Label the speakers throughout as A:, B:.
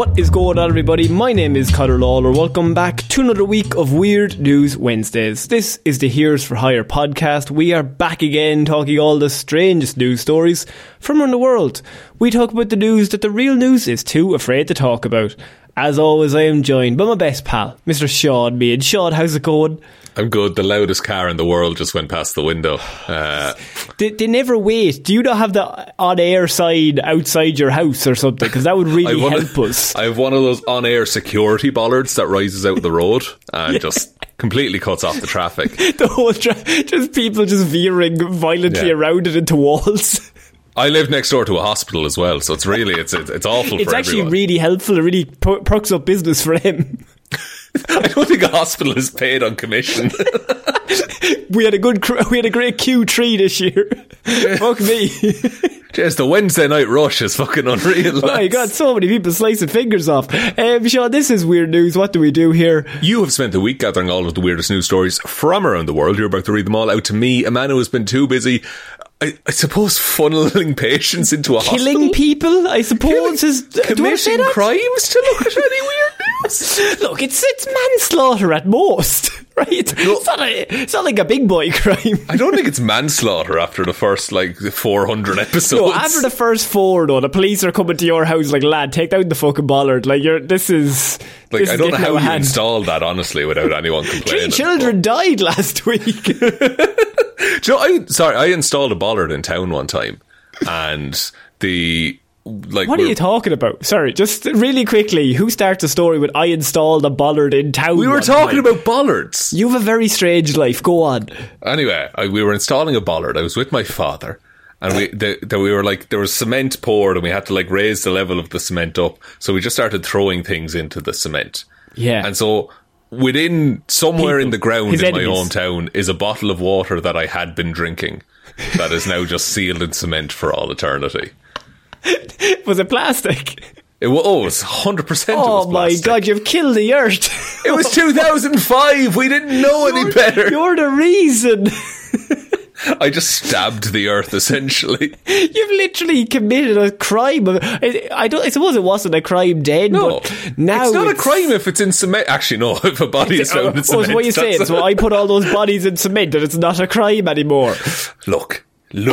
A: What is going on, everybody? My name is Conor Lawler. Welcome back to another week of Weird News Wednesdays. This is the Heroes for Hire podcast. We are back again talking all the strangest news stories from around the world. We talk about the news that the real news is too afraid to talk about. As always, I am joined by my best pal, Mr. Sean Mead. Sean, how's it going?
B: I'm good. The loudest car in the world just went past the window.
A: They never wait. Do you not have the on-air sign outside your house or something? Because that would really help us.
B: I have one of those on-air security bollards that rises out the road and just completely cuts off the traffic.
A: The whole just people just veering violently around it into walls.
B: I live next door to a hospital as well, so it's really it's awful for everyone.
A: It's actually really helpful. It really perks up business for him.
B: I don't think a hospital is paid on commission.
A: We had a great Q3 this year. Fuck me.
B: Jeez, the Wednesday night rush is fucking unreal.
A: Oh my god, so many people slicing fingers off. Sean, this is Weird News. What do we do here?
B: You have spent the week gathering all of the weirdest news stories from around the world. You're about to read them all out to me, a man who has been too busy, I suppose, funneling patients into a hospital.
A: Killing people, I suppose.
B: Committing crimes to look at any weird news.
A: Look, it's manslaughter at most, right? No, it's not like a big boy crime.
B: I don't think it's manslaughter after the first, 400 episodes.
A: No, after the first 4, though, the police are coming to your house like, lad, take down the fucking bollard. I don't know
B: how you installed that, honestly, without anyone complaining.
A: 3 children died last week.
B: I installed a bollard in town one time, and what
A: are you talking about? Sorry, just really quickly, who starts a story with I installed a bollard in town?
B: We were talking about bollards.
A: You have a very strange life. Go on.
B: Anyway, we were installing a bollard. I was with my father, and there was cement poured, and we had to raise the level of the cement up. So we just started throwing things into the cement.
A: Yeah,
B: and so within somewhere in the ground in my hometown is a bottle of water that I had been drinking that is now just sealed in cement for all eternity.
A: Was it plastic?
B: It was 100%.
A: Oh my god, you've killed the earth.
B: It was 2005. We didn't know any better.
A: You're the reason.
B: I just stabbed the earth, essentially.
A: You've literally committed a crime. I suppose it wasn't a crime then, but now
B: it's not a crime if it's in cement. Actually, no, if a body is found in cement.
A: What are you saying? So I put all those bodies in cement and it's not a crime anymore.
B: Look.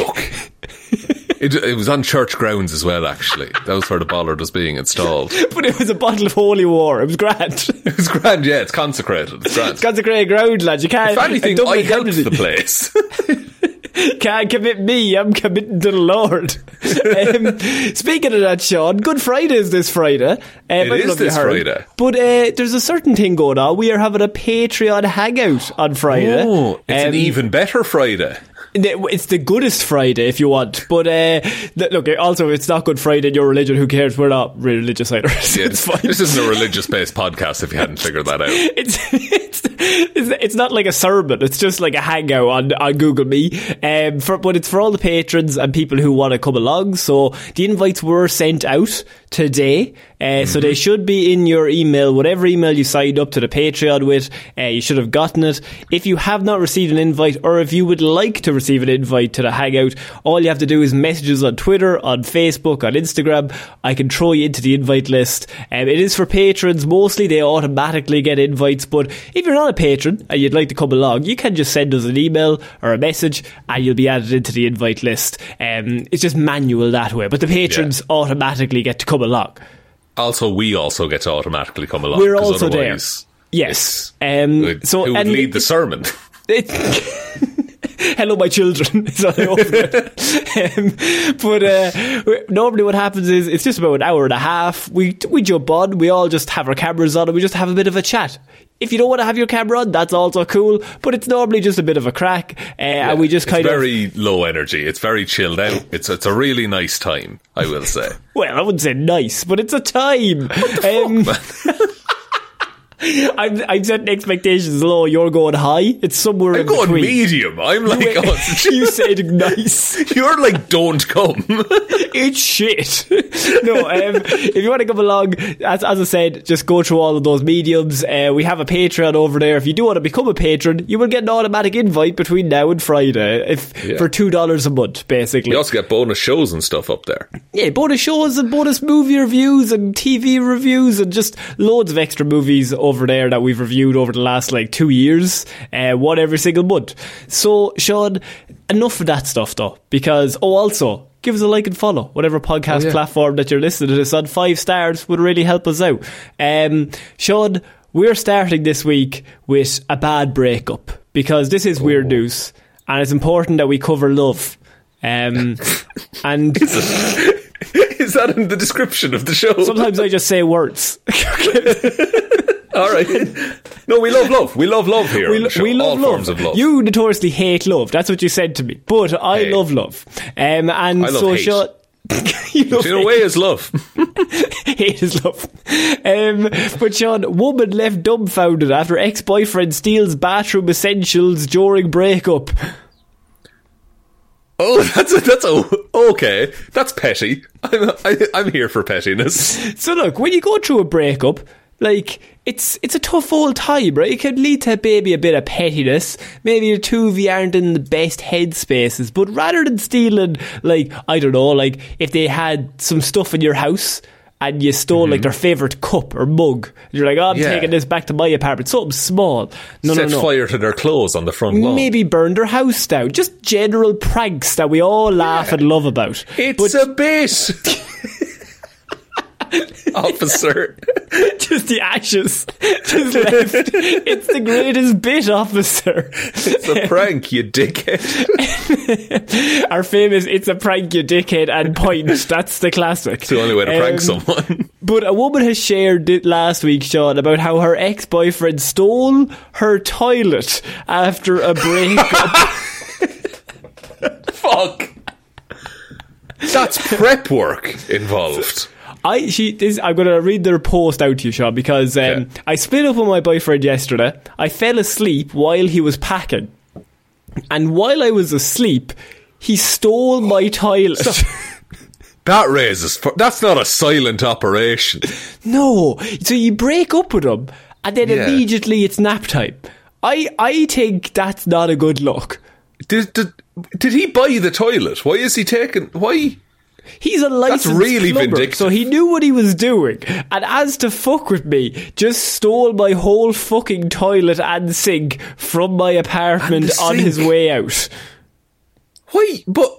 B: It was on church grounds as well, actually. That was where the bollard was being installed.
A: But it was a bottle of holy water. It was grand.
B: It was grand, yeah. It's consecrated. It's grand.
A: It's consecrated ground, lad. You can't...
B: If anything, I helped the place.
A: Can't commit me. I'm committing to the Lord. Speaking of that, Sean, Good Friday is this Friday.
B: It is this Friday.
A: But there's a certain thing going on. We are having a Patreon hangout on Friday.
B: Oh, it's an even better Friday.
A: It's the goodest Friday if you want, but look, also it's not Good Friday in your religion. Who cares? We're not religious either, so it's fine.
B: This isn't a religious based podcast if you hadn't figured that out.
A: It's not like a sermon, it's just like a hangout on Google Me, but it's for all the patrons and people who want to come along. So the invites were sent out today, so they should be in your email, whatever email you signed up to the Patreon with. You should have gotten it. If you have not received an invite, or if you would like to receive an invite to the hangout, all you have to do is message us on Twitter, on Facebook, on Instagram. I can throw you into the invite list. It is for patrons mostly. They automatically get invites, but if you're not a patron and you'd like to come along, you can just send us an email or a message and you'll be added into the invite list. It's just manual that way, but the patrons automatically get to come along.
B: Also, we also get to automatically come along.
A: We're also there. Yes.
B: Who would lead the sermon?
A: Hello, my children. But normally what happens is it's just about an hour and a half. We jump on. We all just have our cameras on and we just have a bit of a chat. If you don't want to have your camera on, that's also cool. But it's normally just a bit of a crack, and we just kind of
B: very low energy. It's very chilled out. It's a really nice time, I will say.
A: Well, I wouldn't say nice, but it's a time. I'm setting expectations low. You're going high. It's somewhere
B: I'm
A: in
B: going
A: between.
B: medium. I'm like,
A: You said nice.
B: You're like, don't come.
A: It's shit. No, if you want to come along, as I said, just go through all of those mediums. We have a Patreon over there. If you do want to become a patron, you will get an automatic invite between now and Friday for $2 a month, basically.
B: You also get bonus shows and stuff up there.
A: Yeah, bonus shows and bonus movie reviews and TV reviews and just loads of extra movies over there that we've reviewed over the last 2 years, one every single month. So Sean, enough of that stuff though, because also give us a like and follow whatever podcast platform that you're listening to this on. 5 stars would really help us out. Sean, we're starting this week with a bad breakup, because this is weird news and it's important that we cover love. And
B: is that in the description of the show?
A: Sometimes I just say words.
B: All right. No, we love love. We love love here. We love all
A: love.
B: Forms of love.
A: You notoriously hate love. That's what you said to me. But I love love. And
B: I love
A: so
B: hate.
A: Sean,
B: in a way, is love.
A: Hate is love. But Sean, woman left dumbfounded after ex-boyfriend steals bathroom essentials during breakup.
B: Oh, that's okay. That's petty. I'm here for pettiness.
A: So look, when you go through a breakup, it's a tough old time, right? It can lead to maybe a bit of pettiness. Maybe the two of you aren't in the best headspaces. But rather than stealing, I don't know, if they had some stuff in your house and you stole their favourite cup or mug, you're like, I'm taking this back to my apartment. Something small.
B: Set fire to their clothes on the front lawn.
A: Maybe burn their house down. Just general pranks that we all laugh and love about.
B: It's a bit. Officer.
A: Just the ashes. Just left. It's the greatest bit, officer.
B: It's a prank, you dickhead.
A: Our famous "It's a prank, you dickhead" and point. That's the classic.
B: It's the only way to prank someone.
A: But a woman has shared it last week, Sean, about how her ex-boyfriend stole her toilet after a breakup.
B: Fuck. That's prep work involved.
A: I'm going to read their post out to you, Sean, because I split up with my boyfriend yesterday. I fell asleep while he was packing. And while I was asleep, he stole my toilet.
B: That's not a silent operation.
A: No. So you break up with him, and then immediately it's nap time. I think that's not a good look.
B: Did he buy the toilet? Why is he taking... Why...
A: He's a licensed
B: That's really
A: plumber,
B: vindictive.
A: so he knew what he was doing. And as to fuck with me, just stole my whole fucking toilet and sink from my apartment on his way out.
B: Why? But...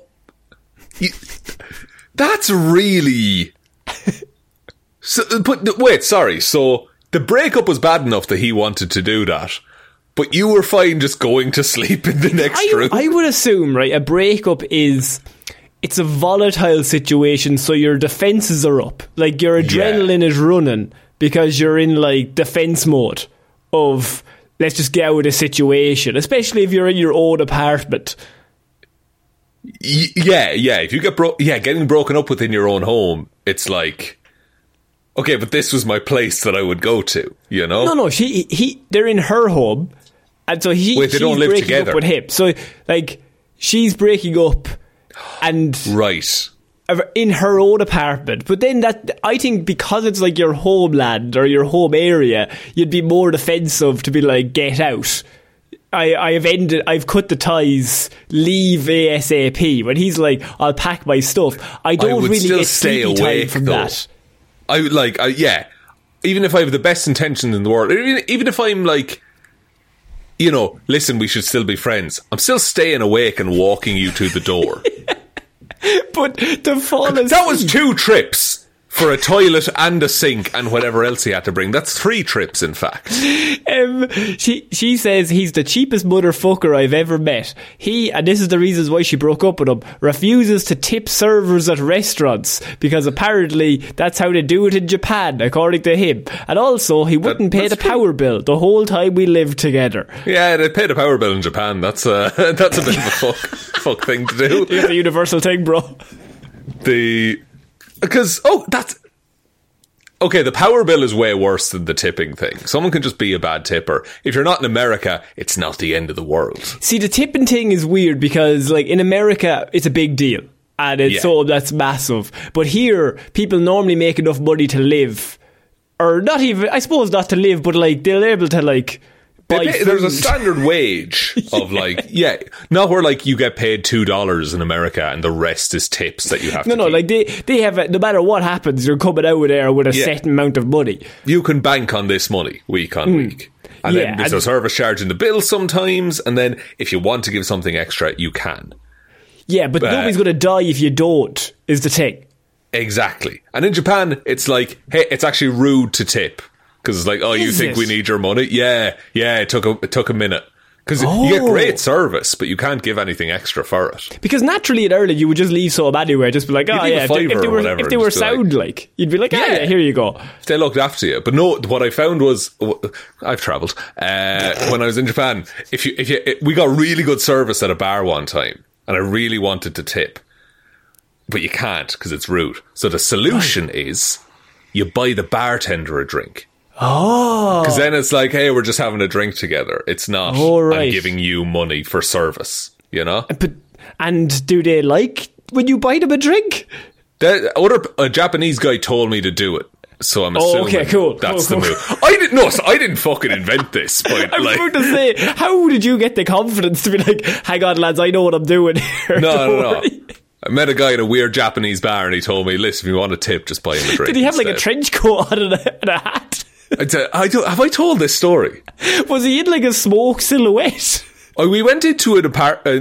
B: that's really... Wait, sorry. So the breakup was bad enough that he wanted to do that, but you were fine just going to sleep in the next room?
A: I would assume, right, a breakup is... It's a volatile situation, so your defences are up. Your adrenaline is running because you're in, defence mode of, let's just get out of the situation, especially if you're in your own apartment.
B: Yeah. If you get getting broken up within your own home, it's like, okay, but this was my place that I would go to, you know?
A: No, they're in her home, and so
B: they don't live
A: breaking
B: together
A: up with him. So, she's breaking up. And
B: right
A: in her own apartment, but then I think because it's your homeland or your home area, you'd be more defensive to be get out. I've cut the ties, leave ASAP. When he's I'll pack my stuff, I don't really get
B: stay
A: sleepy
B: awake,
A: time from
B: though.
A: that.
B: I would even if I have the best intentions in the world, even if I'm listen, we should still be friends, I'm still staying awake and walking you to the door.
A: But the fall asleep...
B: That was 2 trips for a toilet and a sink and whatever else he had to bring. That's 3 trips, in fact.
A: She says he's the cheapest motherfucker I've ever met. He, and this is the reasons why she broke up with him, refuses to tip servers at restaurants because apparently that's how they do it in Japan, according to him. And also, he wouldn't pay the power bill the whole time we lived together.
B: Yeah, they pay the power bill in Japan. That's a bit of a fuck thing to do.
A: It's a universal thing, bro.
B: Because, Okay, the power bill is way worse than the tipping thing. Someone can just be a bad tipper. If you're not in America, it's not the end of the world.
A: See, the tipping thing is weird because, like, in America, it's a big deal. And it's that's massive. But here, people normally make enough money to live. Or not even, I suppose not to live, but, like, they're able to, like,
B: there's a standard wage of not where like you get paid $2 in America and the rest is tips that you have to keep.
A: Like they have no matter what happens, you're coming out of there with a set amount of money.
B: You can bank on this money week on week. And then there's a service charge in the bill sometimes, and then if you want to give something extra, you can.
A: Yeah, but nobody's going to die if you don't, is the thing.
B: Exactly. And in Japan, it's like, hey, it's actually rude to tip. Because it's like, you think we need your money? Yeah, it took a minute. Because you get great service, but you can't give anything extra for it.
A: Because naturally in Ireland, you would just leave some anywhere, just be like, if they were sound, like, you'd be like, here you go.
B: If they looked after you. But no, what I found was, I've travelled, when I was in Japan, we got really good service at a bar one time, and I really wanted to tip. But you can't, because it's rude. So the solution is, you buy the bartender a drink.
A: Oh.
B: Because then it's like, hey, we're just having a drink together. It's not, I'm giving you money for service, you know?
A: And do they like when you buy them a drink?
B: A Japanese guy told me to do it. So I'm assuming that's the move. I didn't fucking invent this. But
A: I was about to say, how did you get the confidence to be like, hang on lads, I know what I'm doing here.
B: No. I met a guy in a weird Japanese bar and he told me, listen, if you want a tip, just buy him a drink.
A: Did he have like a trench coat on and a hat?
B: Have I told this story?
A: Was he in like a smoke silhouette?
B: We went into a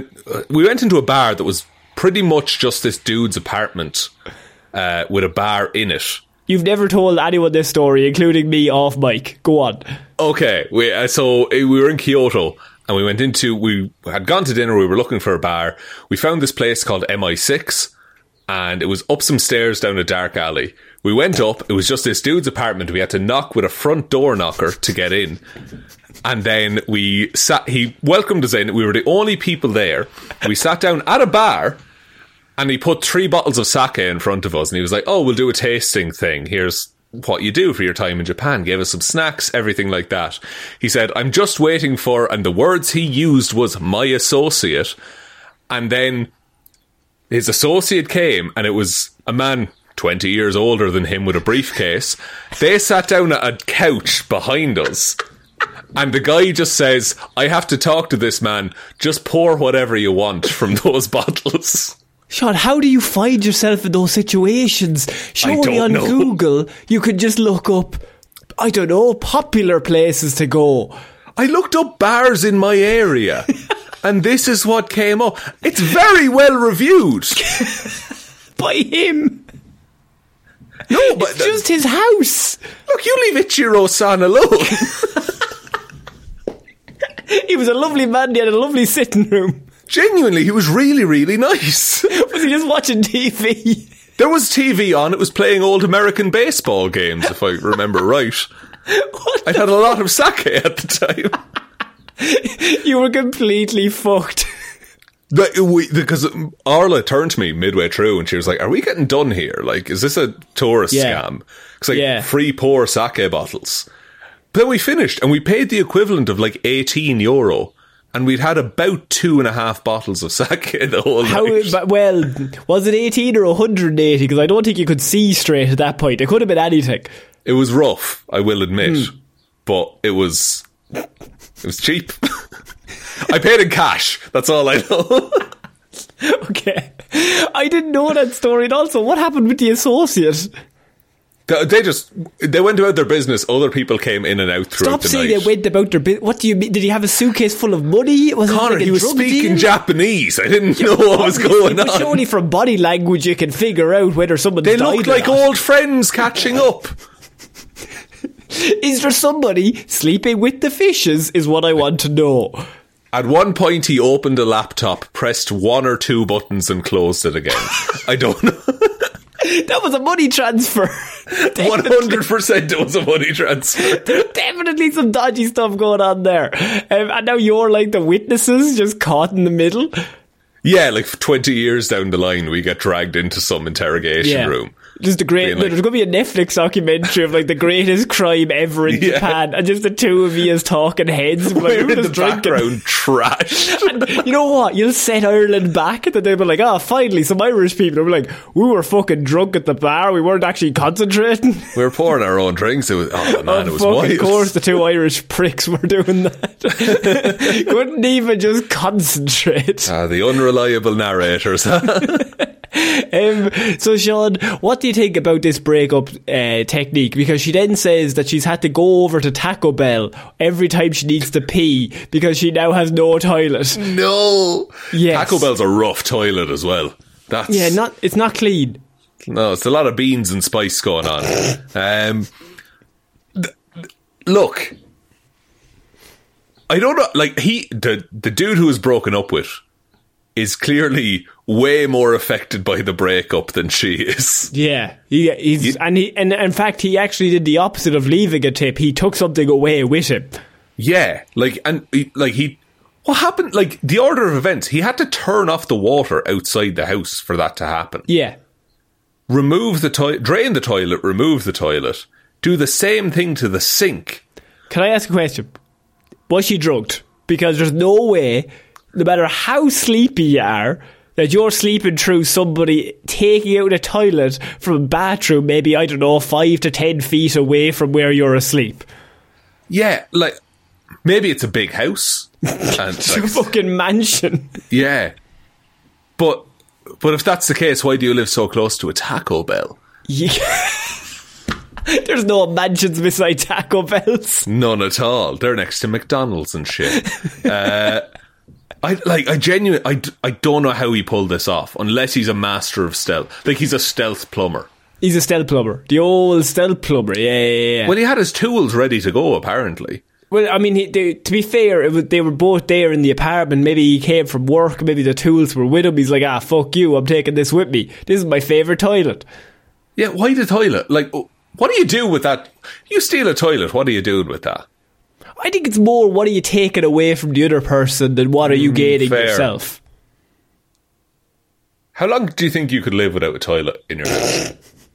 B: bar that was pretty much just this dude's apartment with a bar in it.
A: You've never told anyone this story, including me, off mic. Go on.
B: Okay, we were in Kyoto and we had gone to dinner, we were looking for a bar. We found this place called MI6 and it was up some stairs down a dark alley. We went up, it was just this dude's apartment. We had to knock with a front door knocker to get in. And then he welcomed us in. We were the only people there. We sat down at a bar and he put 3 bottles of sake in front of us and he was like, we'll do a tasting thing. Here's what you do for your time in Japan. Gave us some snacks, everything like that. He said, I'm just waiting for, and the words he used was my associate. And then his associate came and it was a man 20 years older than him with a briefcase. They sat down at a couch behind us and the guy just says, I have to talk to this man, just pour whatever you want from those bottles.
A: Sean, how do you find yourself in those situations? Surely on Google you could just look up, I don't know, popular places to go.
B: I looked up bars in my area and this is what came up. It's very well reviewed.
A: By him.
B: No, but
A: it's just his house.
B: Look, you leave Ichiro-san alone.
A: He was a lovely man. He had a lovely sitting room.
B: Genuinely, he was really, really nice.
A: Was he just watching TV?
B: There was TV on. It was playing old American baseball games, if I remember right. I'd had a lot of sake at the time.
A: You were completely fucked.
B: Because Arla turned to me midway through and she was like, are we getting done here? Like, is this a tourist scam? Because free pour sake bottles. But then we finished and we paid the equivalent of like €18 and we'd had about 2.5 bottles of sake the whole night.
A: Well, was it 18 or 180? Because I don't think you could see straight at that point. It could have been anything.
B: It was rough, I will admit. But it was cheap. I paid in cash. That's all I know.
A: Okay. I didn't know that story. And also, what happened with the associate?
B: They went about their business. Other people came in and out throughout the night.
A: Stop saying they went about their business. What do you mean? Did he have a suitcase full of money?
B: Connor, he was speaking Japanese. I didn't know what was going on.
A: Surely from body language you can figure out whether someone's died.
B: They looked like old friends catching up.
A: Is there somebody sleeping with the fishes is what I want to know.
B: At one point he opened a laptop, pressed 1 or 2 buttons and closed it again. I don't know.
A: That was a money transfer.
B: 100% it was a money transfer.
A: There's definitely some dodgy stuff going on there. And now you're like the witnesses just caught in the middle.
B: Yeah, like 20 years down the line, we get dragged into some interrogation room.
A: Just there's going to be a Netflix documentary of like the greatest crime ever in Japan, and just the two of you as talking heads.
B: We're
A: like,
B: in the background, trash.
A: And you know what? You'll set Ireland back, and then they'll be like, finally, some Irish people. They'll be like, we were fucking drunk at the bar. We weren't actually concentrating.
B: We were pouring our own drinks. It was, it was wild.
A: Of course, the two Irish pricks were doing that. Couldn't even just concentrate.
B: The unreliable narrators.
A: So Sean, what do you think about this breakup technique? Because she then says that she's had to go over to Taco Bell every time she needs to pee because she now has no toilet.
B: No.
A: Yes.
B: Taco Bell's a rough toilet as well.
A: It's not clean.
B: No, it's a lot of beans and spice going on. Look, I don't know. Like the dude who was broken up with is clearly way more affected by the breakup than she is.
A: Yeah, and in fact he actually did the opposite of leaving a tip. He took something away with him.
B: Yeah, what happened? Like the order of events, he had to turn off the water outside the house for that to happen.
A: Yeah,
B: remove the toilet, drain the toilet, remove the toilet, do the same thing to the sink. Can
A: I ask a question? Was she drugged? Because there's no way, no matter how sleepy you are, that you're sleeping through somebody taking out a toilet from a bathroom maybe, 5 to 10 feet away from where you're asleep.
B: Yeah, like, maybe it's a big house. And
A: it's a fucking mansion.
B: Yeah. But if that's the case, why do you live so close to a Taco Bell?
A: Yeah. There's no mansions beside Taco Bells.
B: None at all. They're next to McDonald's and shit. I don't know how he pulled this off, unless he's a master of stealth. Like, he's a stealth plumber.
A: He's a stealth plumber. The old stealth plumber, yeah.
B: Well, he had his tools ready to go, apparently.
A: Well, I mean, to be fair, they were both there in the apartment. Maybe he came from work, maybe the tools were with him. He's like, fuck you, I'm taking this with me. This is my favourite toilet.
B: Yeah, why the toilet? Like, what do you do with that? You steal a toilet, what are you doing with that?
A: I think it's more, what are you taking away from the other person than what are you gaining yourself?
B: How long do you think you could live without a toilet in your house?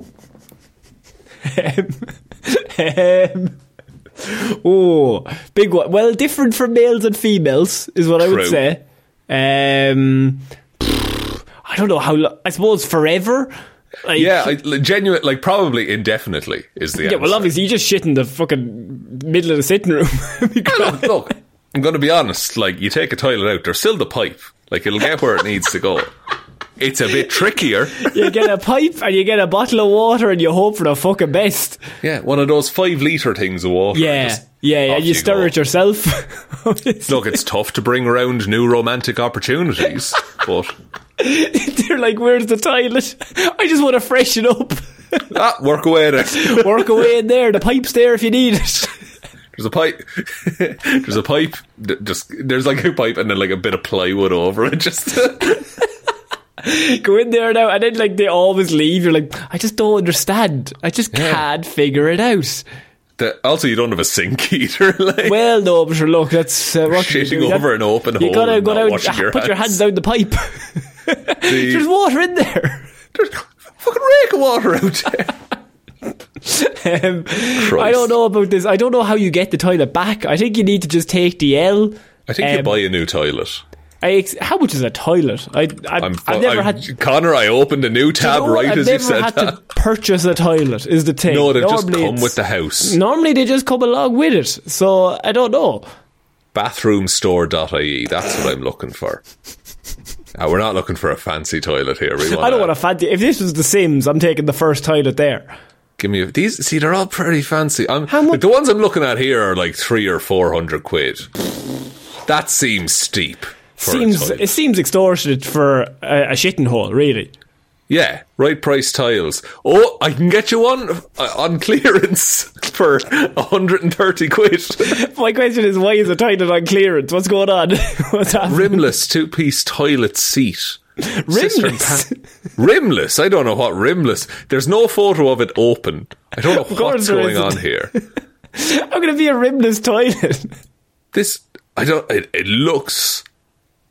A: Big one. Well, different for males and females is what I would say. I don't know how long. I suppose forever. Like,
B: genuine, like probably indefinitely is the answer.
A: Yeah, well, obviously you just shit in the fucking middle of the sitting room.
B: Look, I'm going to be honest. Like, you take a toilet out, there's still the pipe. Like, it'll get where it needs to go. It's a bit trickier.
A: You get a pipe and you get a bottle of water and you hope for the fucking best.
B: Yeah, one of those 5-litre things of water.
A: Yeah. You stir it yourself.
B: Look, it's tough to bring around new romantic opportunities, but
A: they're like, where's the toilet? I just want to freshen up.
B: Work away there.
A: Work away in there. The pipe's there if you need it.
B: There's a pipe. There's a pipe. There's like a pipe and then like a bit of plywood over it. Just
A: go in there now, and then like they always leave. You're like, I just don't understand. I just can't figure it out.
B: Also, you don't have a sink either. Like,
A: well, no, but look, that's
B: shitting over an open hole. You gotta go down,
A: put your hands down the pipe. There's water in there.
B: There's a fucking rake of water out there.
A: I don't know about this. I don't know how you get the toilet back. I think you need to just take the L.
B: I think you buy a new toilet.
A: How much is a toilet? I've never had.
B: Connor, I opened a new tab as you said that.
A: I've never had to purchase a toilet, is the thing.
B: No, they just come with the house.
A: Normally they just come along with it. So, I don't know.
B: Bathroomstore.ie, that's what I'm looking for. We're not looking for a fancy toilet here.
A: I don't want a fancy. If this was The Sims, I'm taking the first toilet there.
B: Give me these. See, they're all pretty fancy. How much? The ones I'm looking at here are like 300 or 400 quid. That seems steep.
A: It seems extortionate for a shitting hole, really.
B: Yeah, right price tiles. Oh, I can get you one on clearance for 130 quid.
A: My question is, why is a toilet on clearance? What's going on? What's happening?
B: Rimless 2-piece toilet seat.
A: Rimless?
B: Rimless? I don't know what rimless. There's no photo of it open. I don't know what's going on here.
A: How can it be a rimless toilet?
B: It looks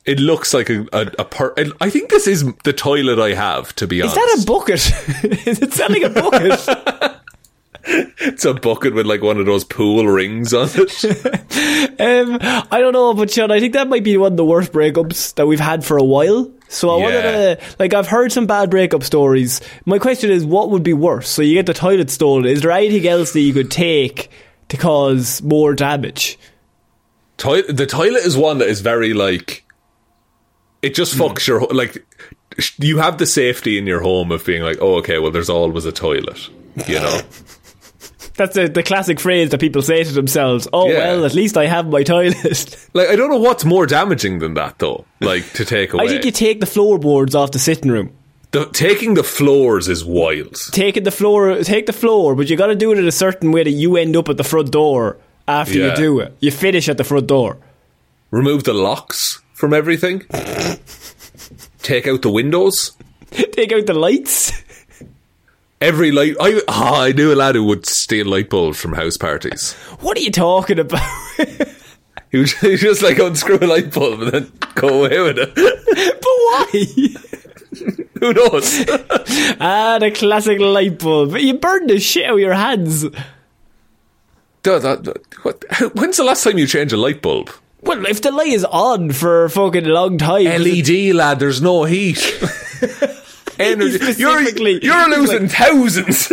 B: It looks like I think this is the toilet I have, to be honest.
A: Is that a bucket? Is it selling a bucket?
B: It's a bucket with like one of those pool rings on it.
A: I don't know, but Sean, I think that might be one of the worst breakups that we've had for a while. So I wanted to, like, I've heard some bad breakup stories. My question is, what would be worse? So you get the toilet stolen. Is there anything else that you could take to cause more damage?
B: The toilet is one that is very like, it just fucks your, like, you have the safety in your home of being like, oh, okay, well, there's always a toilet, you know?
A: That's the classic phrase that people say to themselves. Oh, well, at least I have my toilet.
B: Like, I don't know what's more damaging than that, though, like, to take away.
A: I think you take the floorboards off the sitting room.
B: Taking the floors is wild.
A: Take the floor, but you got to do it in a certain way that you end up at the front door after you do it. You finish at the front door. Remove
B: the locks from everything. Take out the windows.
A: Take out the lights.
B: Every light. I knew a lad who would steal light bulbs from house parties.
A: What are you talking about?
B: He would just like unscrew a light bulb and then go away with it.
A: But why?
B: Who knows?
A: The classic light bulb. You burned the shit out of your hands.
B: When's the last time you changed a light bulb?
A: Well, if the light is on for a fucking long time.
B: LED, lad, there's no heat. Energy. You're losing thousands.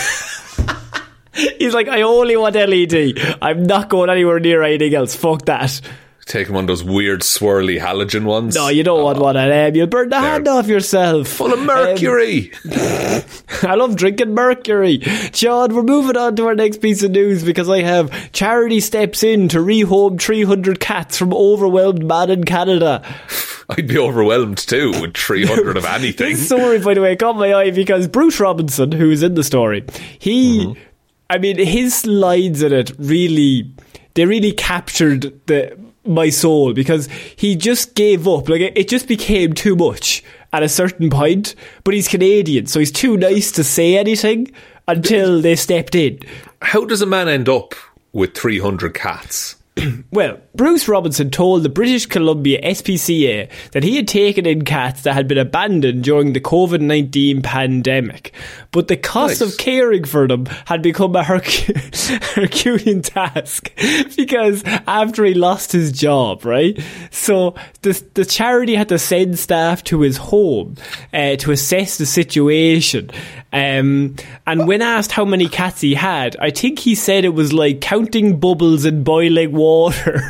A: He's like, I only want LED. I'm not going anywhere near anything else. Fuck that.
B: Taking one of those weird swirly halogen ones.
A: No, you don't want one of them. You'll burn the hand off yourself.
B: Full of mercury.
A: I love drinking mercury. John, we're moving on to our next piece of news because I have charity steps in to rehome 300 cats from overwhelmed man in Canada.
B: I'd be overwhelmed too with 300 of anything.
A: This story, by the way, caught my eye because Bruce Robinson, who is in the story, I mean, his lines in it really captured my soul because he just gave up. Like, it just became too much at a certain point, but he's Canadian, so he's too nice to say anything until they stepped in.
B: How does a man end up with 300 cats?
A: Well, Bruce Robinson told the British Columbia SPCA that he had taken in cats that had been abandoned during the COVID-19 pandemic, but the cost of caring for them had become a Herculean task because after he lost his job, right? So the charity had to send staff to his home to assess the situation. And when asked how many cats he had, I think he said it was like counting bubbles in boiling water.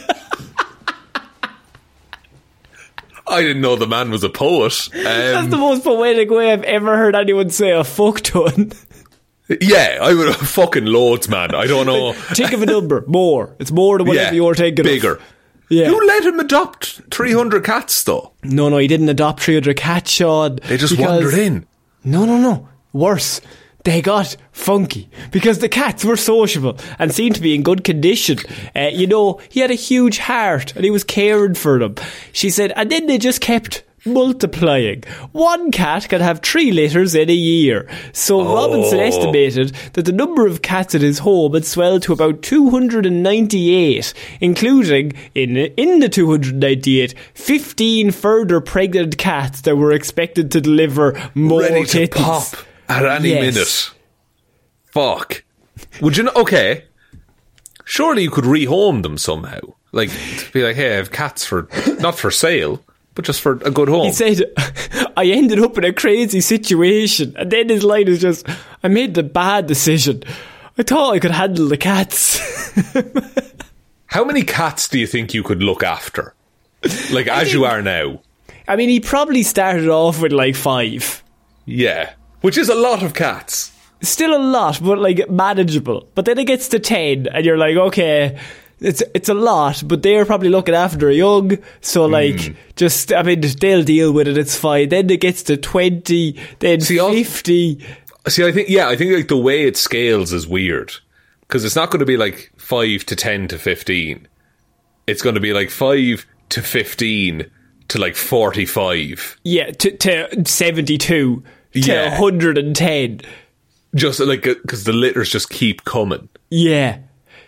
B: I didn't know the man was a poet.
A: That's the most poetic way I've ever heard anyone say a fuck ton.
B: Yeah, I would have fucking loads, man. I don't know.
A: Think of a number. More. It's more than whatever you're thinking
B: bigger.
A: Of. Yeah.
B: Who let him adopt 300 cats, though?
A: No, he didn't adopt 300 cats, Sean.
B: They just wandered in.
A: No. Worse. They got funky because the cats were sociable and seemed to be in good condition. He had a huge heart and he was caring for them. She said, and then they just kept multiplying. One cat can have 3 litters in a year. So Robinson estimated that the number of cats in his home had swelled to about 298, including, in the 298, 15 further pregnant cats that were expected to deliver more
B: ready to
A: kittens.
B: Pop at any minute. Fuck. Would you know? Okay. Surely you could rehome them somehow. Like, to be like, hey, I have cats for, not for sale, but just for a good home.
A: He said, I ended up in a crazy situation. And then his line is just, I made the bad decision. I thought I could handle the cats.
B: How many cats do you think you could look after? Like, as you are now?
A: I mean, he probably started off with like 5.
B: Yeah. Which is a lot of cats.
A: Still a lot, but like manageable. But then it gets to 10 and you're like, okay, it's a lot, but they're probably looking after a young, so like they'll deal with it, it's fine. Then it gets to 20, then 50.
B: I think like the way it scales is weird. Because it's not going to be like 5 to 10 to 15. It's going to be like 5 to 15 to like 45.
A: Yeah, to 72 to 110.
B: Just like, because the litters just keep coming.
A: Yeah.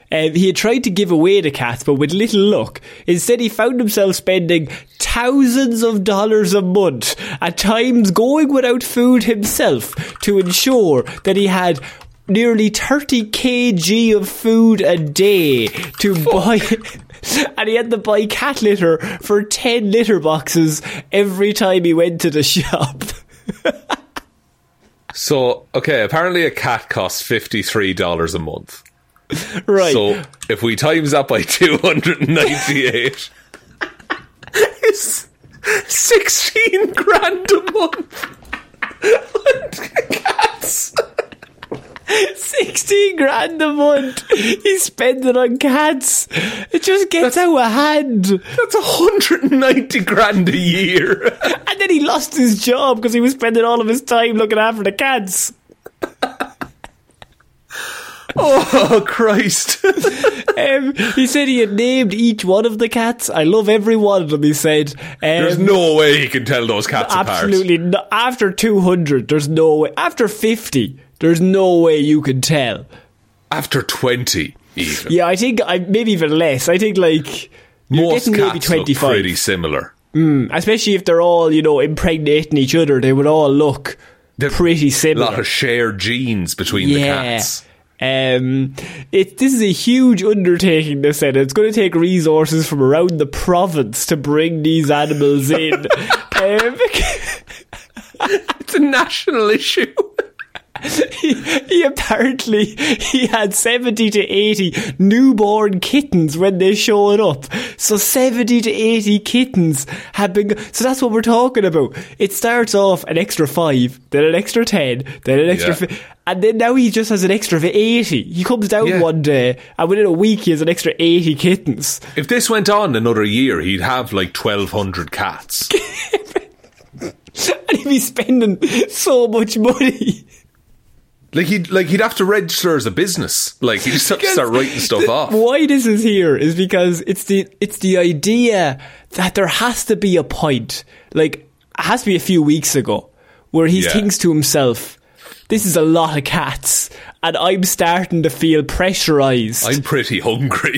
A: He had tried to give away the cats, but with little luck. Instead, he found himself spending thousands of dollars a month, at times going without food himself, to ensure that he had nearly 30 kg of food a day to buy. And he had to buy cat litter for 10 litter boxes every time he went to the shop.
B: So, okay, apparently a cat costs $53 a month.
A: Right.
B: So, if we times that by 298, it's 16 grand a month. Cats.
A: 16 grand a month he's spending on cats. It just gets out of hand.
B: That's 190 grand a year.
A: And then he lost his job because he was spending all of his time looking after the cats.
B: Oh, Christ.
A: He said he had named each one of the cats. I love every one of them, he said.
B: There's no way he can tell those cats apart.
A: Absolutely not. After 200, there's no way. After 50, there's no way you can tell.
B: After 20, even.
A: Yeah, I think maybe even less. I think like
B: most
A: maybe
B: cats
A: 25.
B: look pretty similar.
A: Especially if they're all, impregnating each other, they would all look pretty similar.
B: A lot of shared genes between the cats.
A: This is a huge undertaking, they said. It's going to take resources from around the province to bring these animals in.
B: It's a national issue.
A: He apparently had 70 to 80 newborn kittens when they showed up. So 70 to 80 kittens have been... So that's what we're talking about. It starts off an extra 5, then an extra 10, then an extra 5, and then now he just has an extra 80. He comes down one day, and within a week he has an extra 80 kittens.
B: If this went on another year, he'd have like 1,200 cats.
A: And he'd be spending so much money.
B: Like he'd have to register as a business. Like he'd just have to start writing stuff off.
A: Why this is here is because it's the idea that there has to be a point, like it has to be a few weeks ago, where he thinks to himself, this is a lot of cats and I'm starting to feel pressurised.
B: I'm pretty hungry.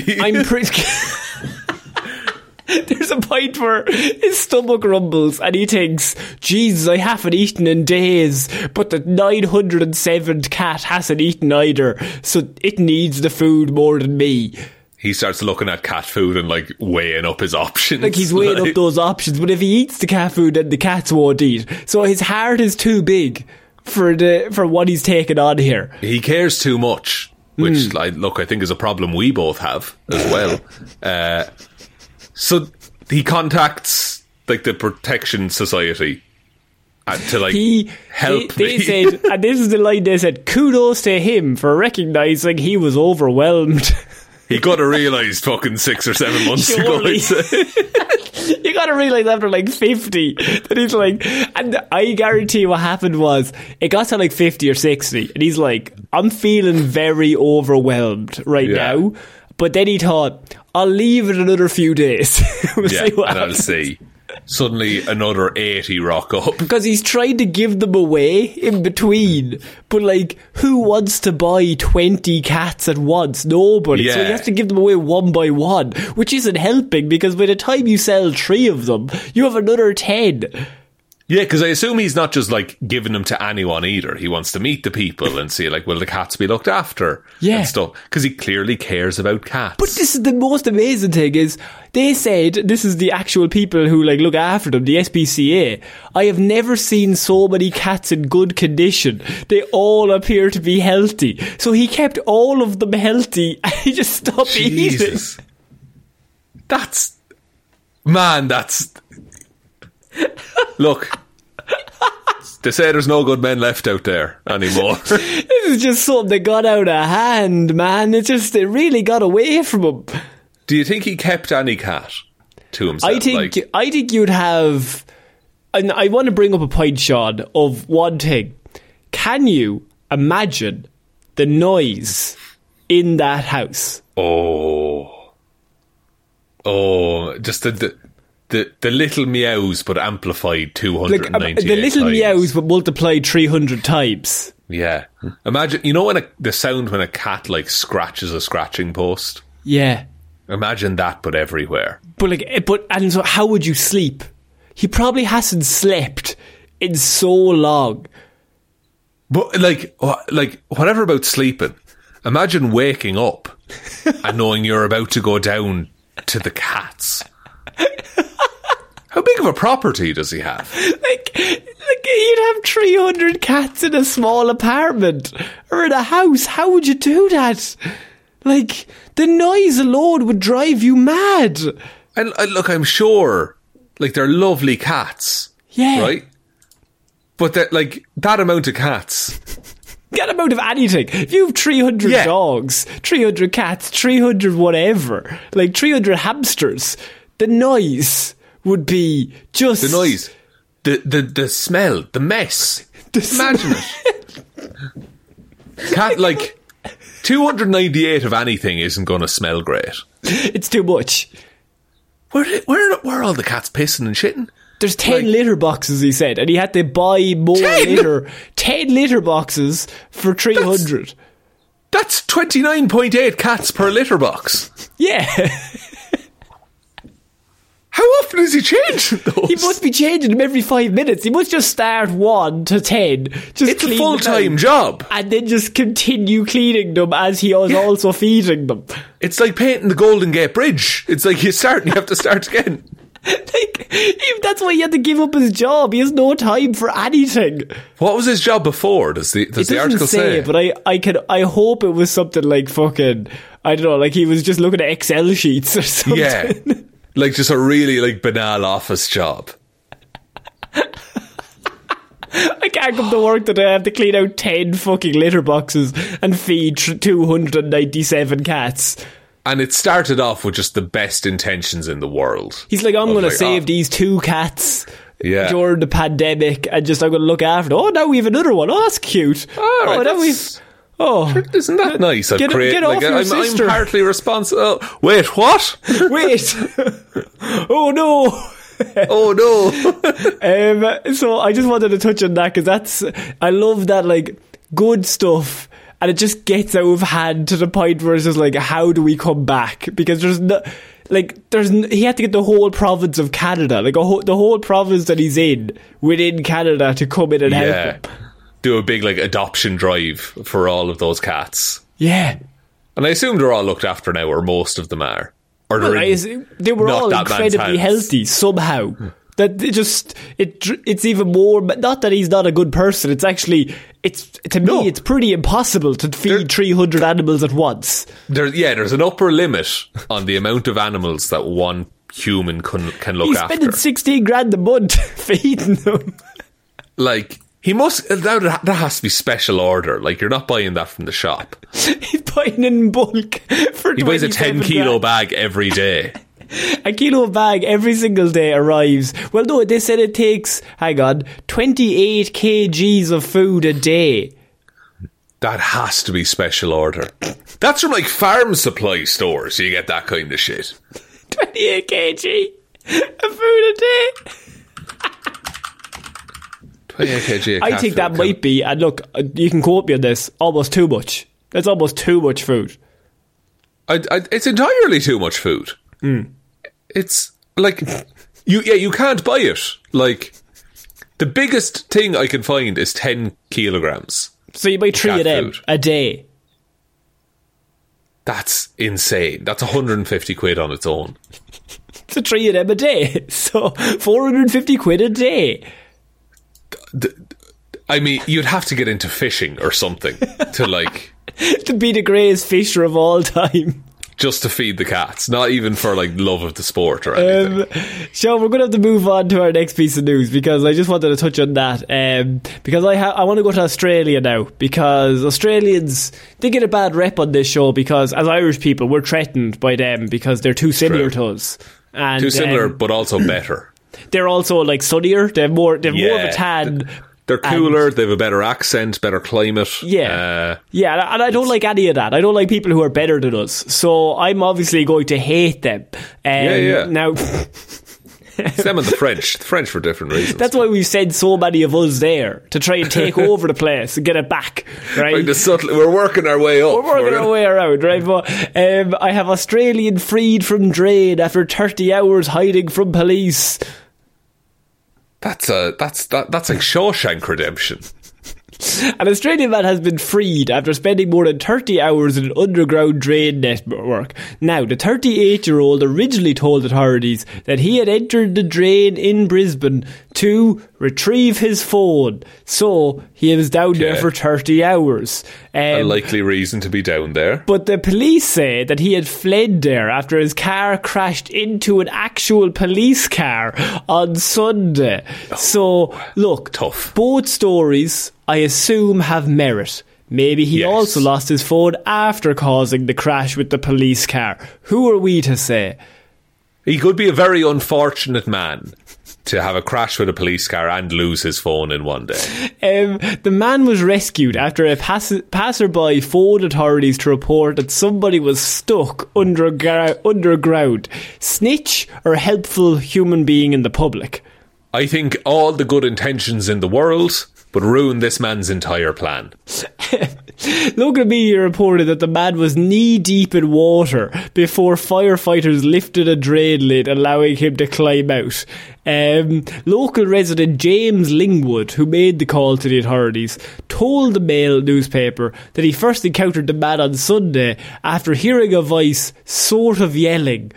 A: There's a point where his stomach rumbles and he thinks, Jesus, I haven't eaten in days, but the 907th cat hasn't eaten either, so it needs the food more than me.
B: He starts looking at cat food and like weighing up his options.
A: Like he's weighing up those options, but if he eats the cat food, then the cats won't eat. So his heart is too big for what he's taking on here.
B: He cares too much, which I think is a problem we both have as well. So he contacts like the Protection Society to like help
A: they
B: me.
A: said, and this is the line they said, kudos to him for recognising he was overwhelmed.
B: He got to realise fucking 6 or 7 months ago.
A: You got to realise after like 50 that he's like, and I guarantee what happened was it got to like 50 or 60 and he's like, I'm feeling very overwhelmed right now. But then he thought, I'll leave it another few days.
B: I'll see. Suddenly another 80 rock up.
A: Because he's trying to give them away in between. But like, who wants to buy 20 cats at once? Nobody.
B: Yeah.
A: So he has to give them away one by one, which isn't helping because by the time you sell 3 of them, you have another 10.
B: Yeah, because I assume he's not just like giving them to anyone either. He wants to meet the people and see like, will the cats be looked after?
A: Yeah.
B: And stuff. Because he clearly cares about cats.
A: But this is the most amazing thing is they said, this is the actual people who like look after them, the SPCA. I have never seen so many cats in good condition. They all appear to be healthy. So he kept all of them healthy and he just stopped eating.
B: That's... Look, they say there's no good men left out there anymore.
A: This is just something that got out of hand, man. It really got away from him.
B: Do you think he kept any cat to himself?
A: I think you'd have... And I want to bring up a point, Sean, of one thing. Can you imagine the noise in that house?
B: Oh, just the little meows, but amplified 298
A: the little
B: times.
A: meows, but multiplied 300 times.
B: Yeah. Imagine, you know when the sound when a cat like scratches a scratching post?
A: Yeah.
B: Imagine that, but everywhere.
A: And so how would you sleep? He probably hasn't slept in so long.
B: But whatever about sleeping, imagine waking up and knowing you're about to go down to the cats. How big of a property does he have?
A: Like you'd have 300 cats in a small apartment or in a house. How would you do that? Like, the noise alone would drive you mad.
B: And look, I'm sure, like, they're lovely cats.
A: Yeah.
B: Right? But that amount of cats.
A: That amount of anything. If you have 300 dogs, 300 cats, 300 whatever, like 300 hamsters, the noise would be just...
B: The noise. The smell. The mess. Imagine it. Cat, 298 of anything isn't going to smell great.
A: It's too much.
B: Where are all the cats pissing and shitting?
A: There's 10 litter boxes, he said, and he had to buy more 10 litter boxes for 300.
B: That's 29.8 cats per litter box.
A: Yeah.
B: How often is he changing those?
A: He must be changing them every 5 minutes. He must just start 1 to 10.
B: It's a full-time job.
A: And then just continue cleaning them as he is also feeding them.
B: It's like painting the Golden Gate Bridge. It's like you start and you have to start again.
A: That's why he had to give up his job. He has no time for anything.
B: What was his job before? Does the article say?
A: But I hope it was something like fucking, I don't know, like he was just looking at Excel sheets or something.
B: Yeah. Like just a really banal office job.
A: I can't come to work today. I have to clean out 10 fucking litter boxes and feed 297 cats.
B: And it started off with just the best intentions in the world.
A: He's like, I'm going to save these 2 cats during the pandemic and I'm going to look after them. Oh, now we have another one. Oh, that's cute.
B: All right, isn't that nice?
A: Get off your sister.
B: I'm partly responsible. Wait, what?
A: Wait. Oh no.
B: Oh no.
A: So I just wanted to touch on that because I love that good stuff, and it just gets out of hand to the point where it's just like, how do we come back? Because he had to get the whole province of Canada, the whole province that he's in within Canada to come in and help him.
B: Do a big adoption drive for all of those cats.
A: Yeah.
B: And I assume they're all looked after now, or most of them are. Or
A: they were all incredibly healthy somehow. That it's even more, not that he's not a good person, it's actually, it's pretty impossible to feed 300 animals at once.
B: There's an upper limit on the amount of animals that one human can look after.
A: He's spending $16,000 a month feeding them.
B: He must, that has to be special order. You're not buying that from the shop.
A: He's buying in bulk for
B: He buys a 10 kilo bag every day.
A: A kilo bag every single day arrives. Well, no, they said it takes, 28 kgs of food a day.
B: That has to be special order. That's from farm supply stores, you get that kind of shit.
A: 28 kg of food a day.
B: 28 kg
A: I think that might be, and look, you can quote me on this, almost too much. That's almost too much food.
B: It's entirely too much food. It's you can't buy it. The biggest thing I can find is 10 kilograms.
A: So you buy 3 of them a day.
B: That's insane. That's 150 quid on its own.
A: It's 3 of them a day. So 450 quid a day.
B: I mean, you'd have to get into fishing or something to
A: to be the greatest fisher of all time.
B: Just to feed the cats, not even for love of the sport or anything.
A: Sean, we're going to have to move on to our next piece of news because I just wanted to touch on that. Because I want to go to Australia now, because Australians, they get a bad rep on this show because as Irish people, we're threatened by them because they're too similar to us. And,
B: too similar, but also better.
A: They're also like sunnier. They have more of a tan.
B: They're cooler. They have a better accent, better climate.
A: Yeah, and I don't like any of that. I don't like people who are better than us. So I'm obviously going to hate them. Now,
B: It's them and the French. The French for different reasons.
A: That's why we've sent so many of us there, to try and take over the place and get it back, right?
B: We're working our way up.
A: We're working our way around, right? But I have Australian freed from drain after 30 hours hiding from police.
B: That's like Shawshank Redemption.
A: An Australian man has been freed after spending more than 30 hours in an underground drain network. Now, the 38-year-old originally told authorities that he had entered the drain in Brisbane to retrieve his phone. So, he was down there for 30 hours.
B: A likely reason to be down there.
A: But the police say that he had fled there after his car crashed into an actual police car on Sunday. So, look,
B: tough.
A: Both stories, I assume, have merit. Maybe he also lost his phone after causing the crash with the police car. Who are we to say?
B: He could be a very unfortunate man to have a crash with a police car and lose his phone in one day.
A: The man was rescued after a passerby phoned authorities to report that somebody was stuck underground. Snitch or helpful human being in the public?
B: I think all the good intentions in the world would ruin this man's entire plan.
A: Local media reported that the man was knee-deep in water before firefighters lifted a drain lid, allowing him to climb out. Local resident James Lingwood, who made the call to the authorities, told the Mail newspaper that he first encountered the man on Sunday after hearing a voice sort of yelling.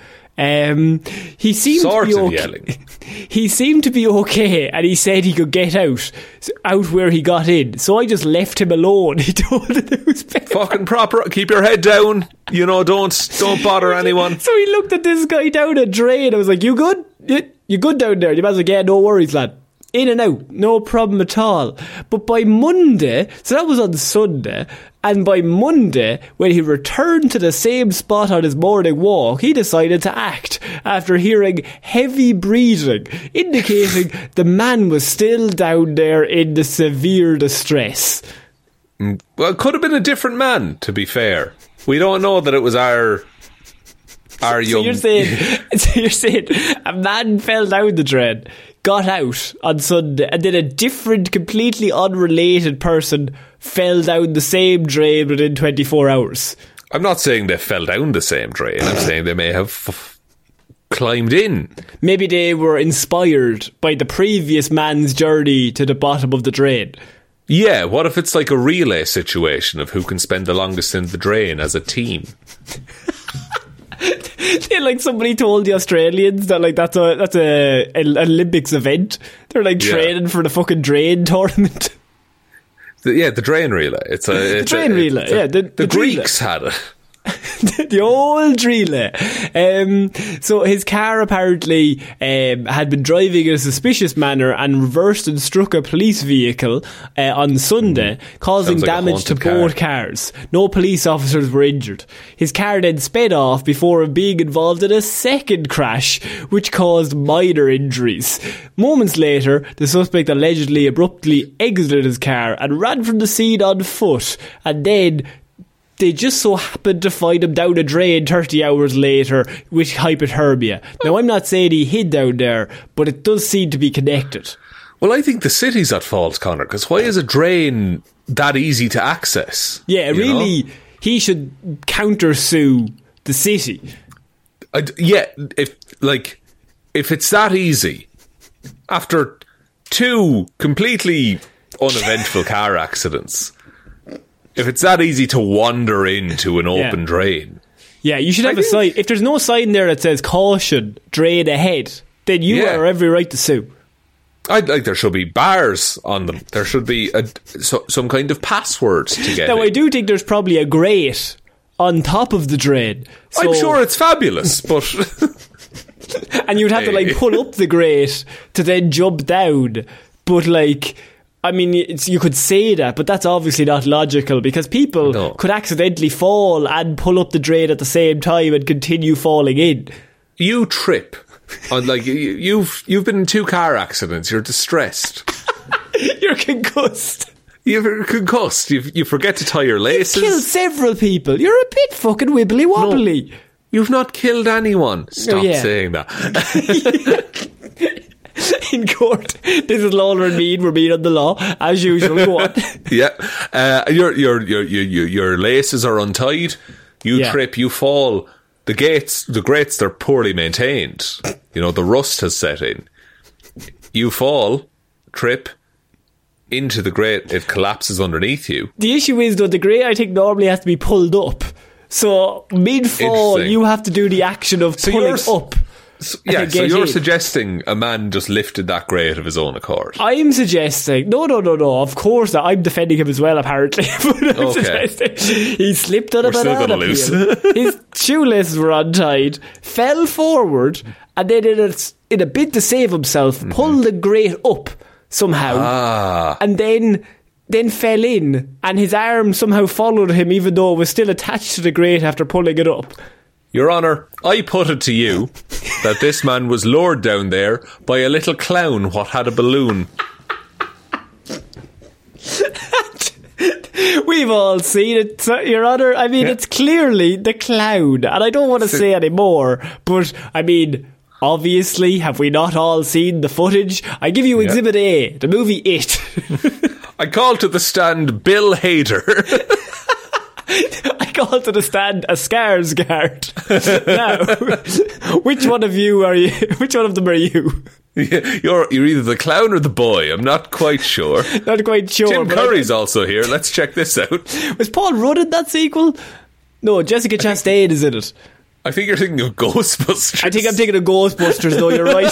A: He seemed to be okay.
B: Yelling.
A: He seemed to be okay, and he said he could get out where he got in. So I just left him alone. He told the newspaper.
B: Fucking proper. Keep your head down. You know, don't bother anyone.
A: So he looked at this guy down a drain. I was like, "You good? You good down there?" The man's like, "Yeah, no worries, lad. In and out, no problem at all." But by Monday, so that was on Sunday, and by Monday, when he returned to the same spot on his morning walk, he decided to act after hearing heavy breathing, indicating the man was still down there in the severe distress.
B: Well, it could have been a different man, to be fair. We don't know that it was our young...
A: So you're saying a man fell down the drain, got out on Sunday, and then a different, completely unrelated person fell down the same drain within 24 hours.
B: I'm not saying they fell down the same drain. I'm saying they may have climbed in.
A: Maybe they were inspired by the previous man's journey to the bottom of the drain.
B: Yeah, what if it's like a relay situation of who can spend the longest in the drain as a team?
A: Like somebody told the Australians that like that's a Olympics event. They're like training for the fucking drain tournament.
B: The drain relay. It's a
A: drain relay. The
B: Greeks had it.
A: The old relay. So his car apparently had been driving in a suspicious manner and reversed and struck a police vehicle on Sunday, causing damage to both cars. No police officers were injured. His car then sped off before being involved in a second crash, which caused minor injuries. Moments later, the suspect allegedly abruptly exited his car and ran from the scene on foot, and then they just so happened to find him down a drain 30 hours later with hypothermia. Now, I'm not saying he hid down there, but it does seem to be connected.
B: Well, I think the city's at fault, Connor, because why is a drain that easy to access?
A: Yeah, really, he should counter-sue the city.
B: If it's that easy, after 2 completely uneventful car accidents... If it's that easy to wander into an open drain.
A: Yeah, you should have a sign. If there's no sign there that says caution, drain ahead, then you are every right to sue.
B: There should be bars on them. There should be some kind of password to get
A: Now,
B: in.
A: I do think there's probably a grate on top of the drain. So,
B: I'm sure it's fabulous, but...
A: and you'd have to, like, pull up the grate to then jump down. But, like... I mean, you could say that, but that's obviously not logical because people could accidentally fall and pull up the drain at the same time and continue falling in.
B: You trip. Like you've been in 2 car accidents. You're distressed.
A: You're concussed.
B: You're concussed. You forget to tie your laces.
A: You've killed several people. You're a bit fucking wibbly wobbly.
B: No, you've not killed anyone. Stop saying that.
A: in court. This is Lawler and Mead. We're being on the law as usual. Go on.
B: Yeah, your laces are untied. You trip, you fall. The grates, they're poorly maintained. You know, the rust has set in. You fall, trip into the grate. It collapses underneath you.
A: The issue is, though, the grate, I think, normally has to be pulled up. So mid-fall, you have to do the action of pulling up.
B: So you're suggesting a man just lifted that grate of his own accord?
A: I'm suggesting... No. Of course, I'm defending him as well, apparently. But I'm suggesting he slipped on a banana peel. His shoelaces were untied, fell forward, and then in a bid to save himself, pulled the grate up somehow. And then fell in, and his arm somehow followed him, even though it was still attached to the grate after pulling it up.
B: Your Honour, I put it to you that this man was lured down there by a little clown what had a balloon.
A: We've all seen it, Your Honour. I mean, it's clearly the clown, and I don't want to say any more, but, I mean, obviously, have we not all seen the footage? I give you Exhibit A, the movie It.
B: I call to the stand Bill Hader.
A: I call to the stand a Skarsgård. Now, which one of you are you? Which one of them are you?
B: You're either the clown or the boy. I'm not quite sure.
A: Not quite sure.
B: Tim Curry's also here. Let's check this out.
A: Was Paul Rudd in that sequel? No, Jessica Chastain is in it.
B: I think you're thinking of Ghostbusters.
A: I think I'm thinking of Ghostbusters, though. You're right.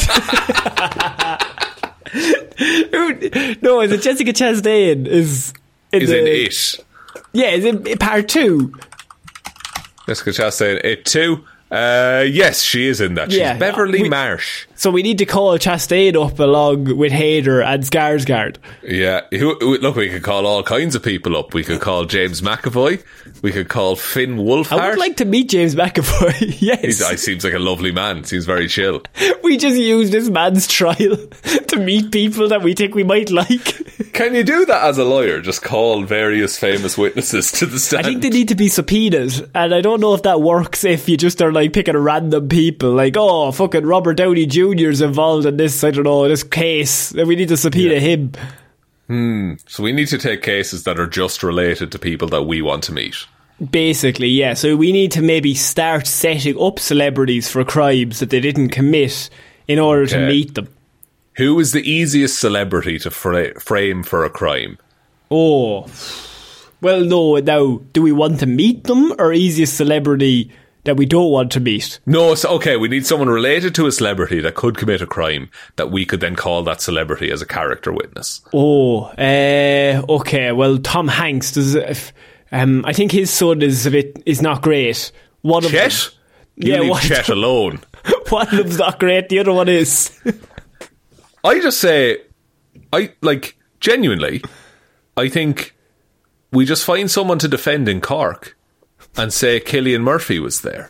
A: No, is it Jessica Chastain? Is in
B: It.
A: Yeah, is it part 2?
B: Jessica Chastain, It too. Yes, she is in that. She's Beverly Marsh.
A: So we need to call Chastain up along with Hader and Skarsgård.
B: Yeah, look, we could call all kinds of people up. We could call James McAvoy. We could call Finn Wolfhard.
A: I would like to meet James McAvoy. Yes,
B: he seems like a lovely man. Seems very chill.
A: We just use this man's trial to meet people that we think we might like.
B: Can you do that as a lawyer? Just call various famous witnesses to the stand?
A: I think they need to be subpoenaed, and I don't know if that works if you just are like picking random people, like, oh, fucking Robert Downey Jr.'s involved in this, I don't know, this case, and we need to subpoena him.
B: So we need to take cases that are just related to people that we want to meet.
A: Basically, yeah. So we need to maybe start setting up celebrities for crimes that they didn't commit in order to meet them.
B: Who is the easiest celebrity to frame for a crime?
A: Oh, well, no, now, do we want to meet them, or easiest celebrity that we don't want to meet?
B: No, we need someone related to a celebrity that could commit a crime that we could then call that celebrity as a character witness.
A: Oh, okay, well, Tom Hanks does. I think his son is not great. One of
B: Chet? You leave Chet alone.
A: One of them's not great, the other one is.
B: I just say, genuinely, I think we just find someone to defend in Cork and say Cillian Murphy was there.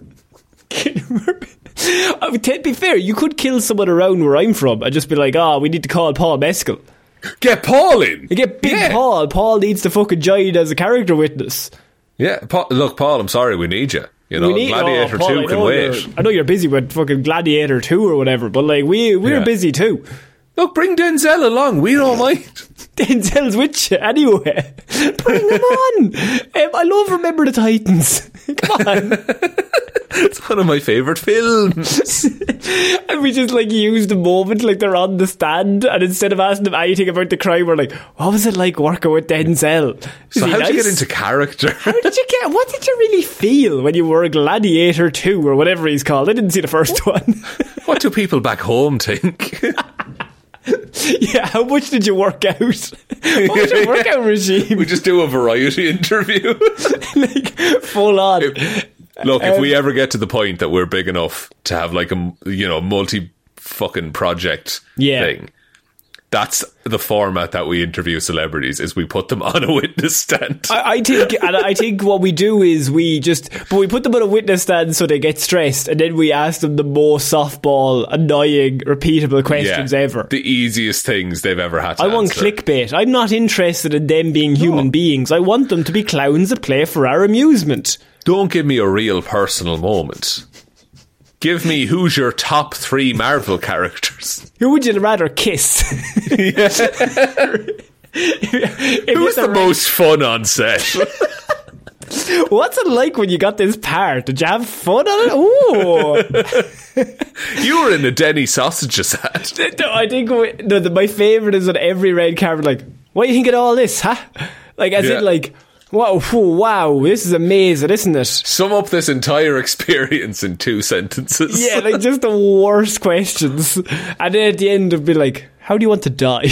A: To be fair, you could kill someone around where I'm from and just be like, we need to call Paul Mescal.
B: Get Paul in.
A: Get Big Paul. Paul needs to fucking join as a character witness.
B: Yeah, Paul, I'm sorry, we need you. You know, Gladiator
A: Paul,
B: 2 can wait.
A: I know you're busy with fucking Gladiator 2 or whatever, but like we're busy too.
B: Look, bring Denzel along. We don't mind.
A: Denzel's with you anyway. Bring him on. I love Remember the Titans. Come on.
B: It's one of my favourite films.
A: And we just use the moment they're on the stand, and instead of asking them anything about the crime, we're like, what was it like working with Denzel?
B: So how did you get into character?
A: What did you really feel when you were Gladiator 2 or whatever he's called? I didn't see the first one.
B: What do people back home think?
A: Yeah, how much did you work out? What was your workout regime?
B: We just do a variety interview.
A: Full on.
B: Look, if we ever get to the point that we're big enough to have a multi-fucking project thing, that's the format that we interview celebrities, is we put them on a witness stand.
A: I think what we do is we put them on a witness stand so they get stressed, and then we ask them the most softball, annoying, repeatable questions ever.
B: The easiest things they've ever had to
A: answer. Want clickbait. I'm not interested in them being human beings. I want them to be clowns that play for our amusement.
B: Don't give me a real personal moment. Give me who's your top 3 Marvel characters.
A: Who would you rather kiss?
B: Who's the most fun on set?
A: What's it like when you got this part? Did you have fun on it? Ooh.
B: You were in a Denny sausages ad.
A: No, I think my favourite is on every red carpet, like, what do you think of all this, huh? Like, as in, like, wow, this is amazing, isn't it?
B: Sum up this entire experience in 2 sentences.
A: Yeah, like, just the worst questions. And then at the end, it'd be like, how do you want to die?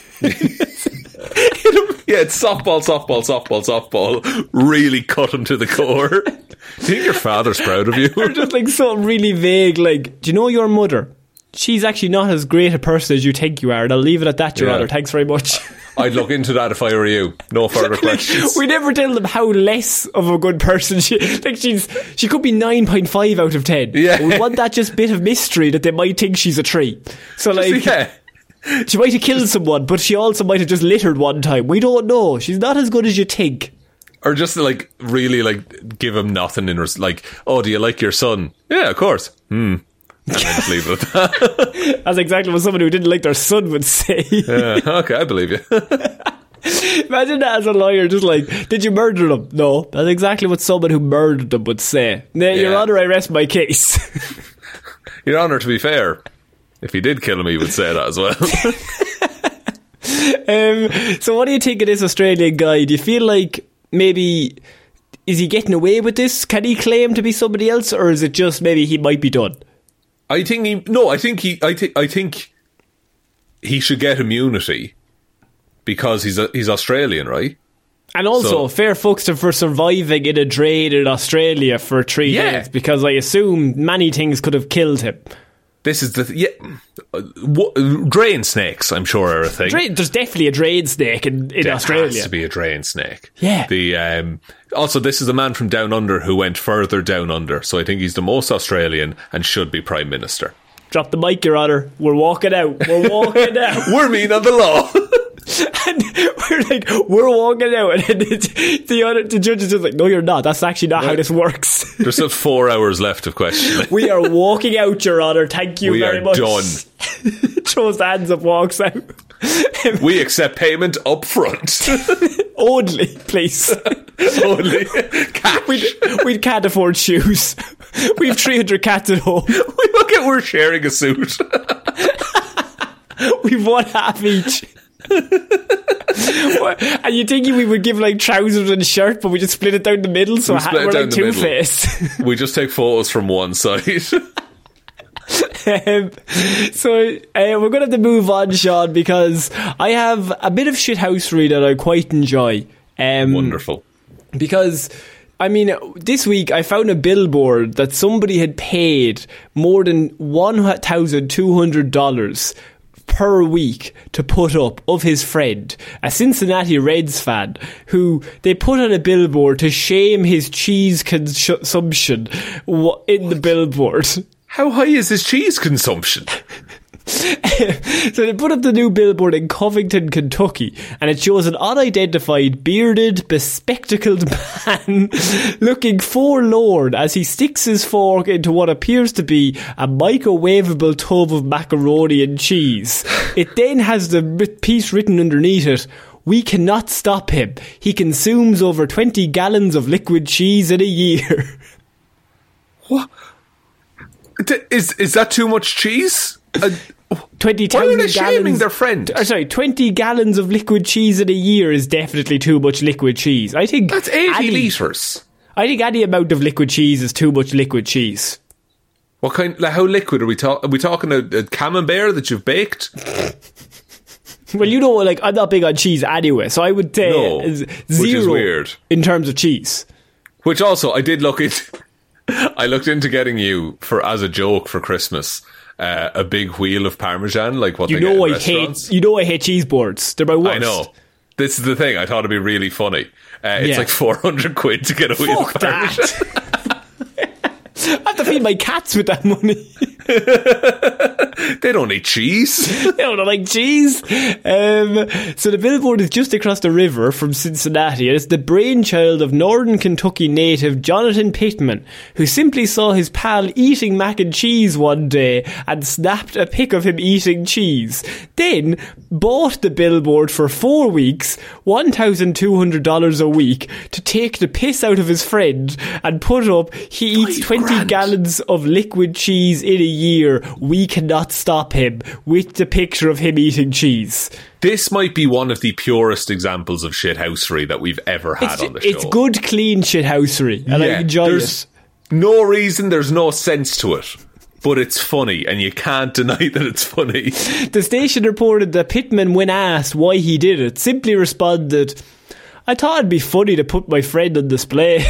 B: Yeah, it's softball. Really cut him to the core. Do you think your father's proud of you?
A: Or just like something really vague, like, do you know your mother? She's actually not as great a person as you think you are, and I'll leave it at that, Your Honour. Thanks very much.
B: I'd look into that if I were you. No further questions.
A: We never tell them how less of a good person she could be 9.5 out of 10.
B: Yeah.
A: We want that just bit of mystery that they might think she's a 3. So like,
B: yeah.
A: She might have killed someone, but she also might have just littered one time. We don't know. She's not as good as you think.
B: Or just like really like give him nothing in like, oh, do you like your son? Yeah, of course. And then just leave it at that.
A: That's exactly what someone who didn't like their son would say.
B: Yeah, okay, I believe you.
A: Imagine that as a lawyer, just like, did you murder them? No, that's exactly what someone who murdered them would say. Your Honour, I rest my case.
B: Your Honour, to be fair, if he did kill him, he would say that as well.
A: So what do you think of this Australian guy? Do you feel like maybe, is he getting away with this? Can he claim to be somebody else, or is it just maybe he might be done?
B: I think he should get immunity because he's Australian, right?
A: And also, fair fucks to him for surviving in a drain in Australia for 3 days, because I assume many things could have killed him.
B: This is drain snakes, I'm sure, are a thing.
A: There's definitely a drain snake in Australia.
B: There has to be a drain snake.
A: Yeah.
B: Also, this is a man from down under who went further down under, so I think he's the most Australian and should be Prime Minister.
A: Drop the mic, Your Honour. We're walking out.
B: We're mean on the law.
A: And we're walking out, and the judge is just like, no, you're not. That's actually not how this works.
B: There's still 4 hours left of questioning.
A: We are walking out, Your Honour. Thank you very much.
B: We are done.
A: Throws the hands up, walks out.
B: We accept payment up front.
A: Only, please.
B: Only cash.
A: We can't afford shoes. We've 300 cats at home.
B: We're sharing a suit.
A: We've one half each. And you think we would give like trousers and shirt, but we just split it down the middle, so we're like Two-Face.
B: We just take photos from one side.
A: So we're going to have to move on, Sean, because I have a bit of shithousery that I quite enjoy.
B: Wonderful.
A: Because, I mean, this week I found a billboard that somebody had paid more than $1,200 per week to put up of his friend, a Cincinnati Reds fan, who they put on a billboard to shame his cheese consumption in the billboard.
B: How high is his cheese consumption?
A: So they put up the new billboard in Covington, Kentucky, and it shows an unidentified, bearded, bespectacled man looking forlorn as he sticks his fork into what appears to be a microwavable tub of macaroni and cheese. It then has the piece written underneath it: "We cannot stop him. He consumes over 20 gallons of liquid cheese in a year."
B: What? Is that too much cheese?
A: 20,000
B: Why are they
A: gallons,
B: shaming their friend?
A: 20 gallons of liquid cheese in a year is definitely too much liquid cheese. I think
B: that's 80 litres.
A: I think any amount of liquid cheese is too much liquid cheese.
B: What kind? Like, how liquid are we talking? Are we talking a camembert that you've baked?
A: Well, you know, like, I'm not big on cheese anyway, so I would say
B: zero, which is weird
A: in terms of cheese.
B: Which also, I did look into. I looked into getting you as a joke for Christmas. A big wheel of Parmesan, like what they get in restaurants.
A: I hate cheese boards. They're my worst.
B: I know. This is the thing. I thought it'd be really funny. It's like 400 quid to get a wheel of Parmesan.
A: I have to feed my cats with that money.
B: They don't eat cheese.
A: They don't like cheese. So the billboard is just across the river from Cincinnati, and it's the brainchild of Northern Kentucky native Jonathan Pittman, who simply saw his pal eating mac and cheese one day and snapped a pic of him eating cheese. Then bought the billboard for 4 weeks, $1,200 a week, to take the piss out of his friend and put up, he eats 20 gallons of liquid cheese in a year. We cannot stop him, with the picture of him eating cheese.
B: This might be one of the purest examples of shithousery that we've ever had on the show.
A: It's good, clean shithousery, and I enjoy it.
B: No reason, there's no sense to it. But it's funny, and you can't deny that it's funny.
A: The station reported that Pittman, when asked why he did it, simply responded, "I thought it'd be funny to put my friend on display."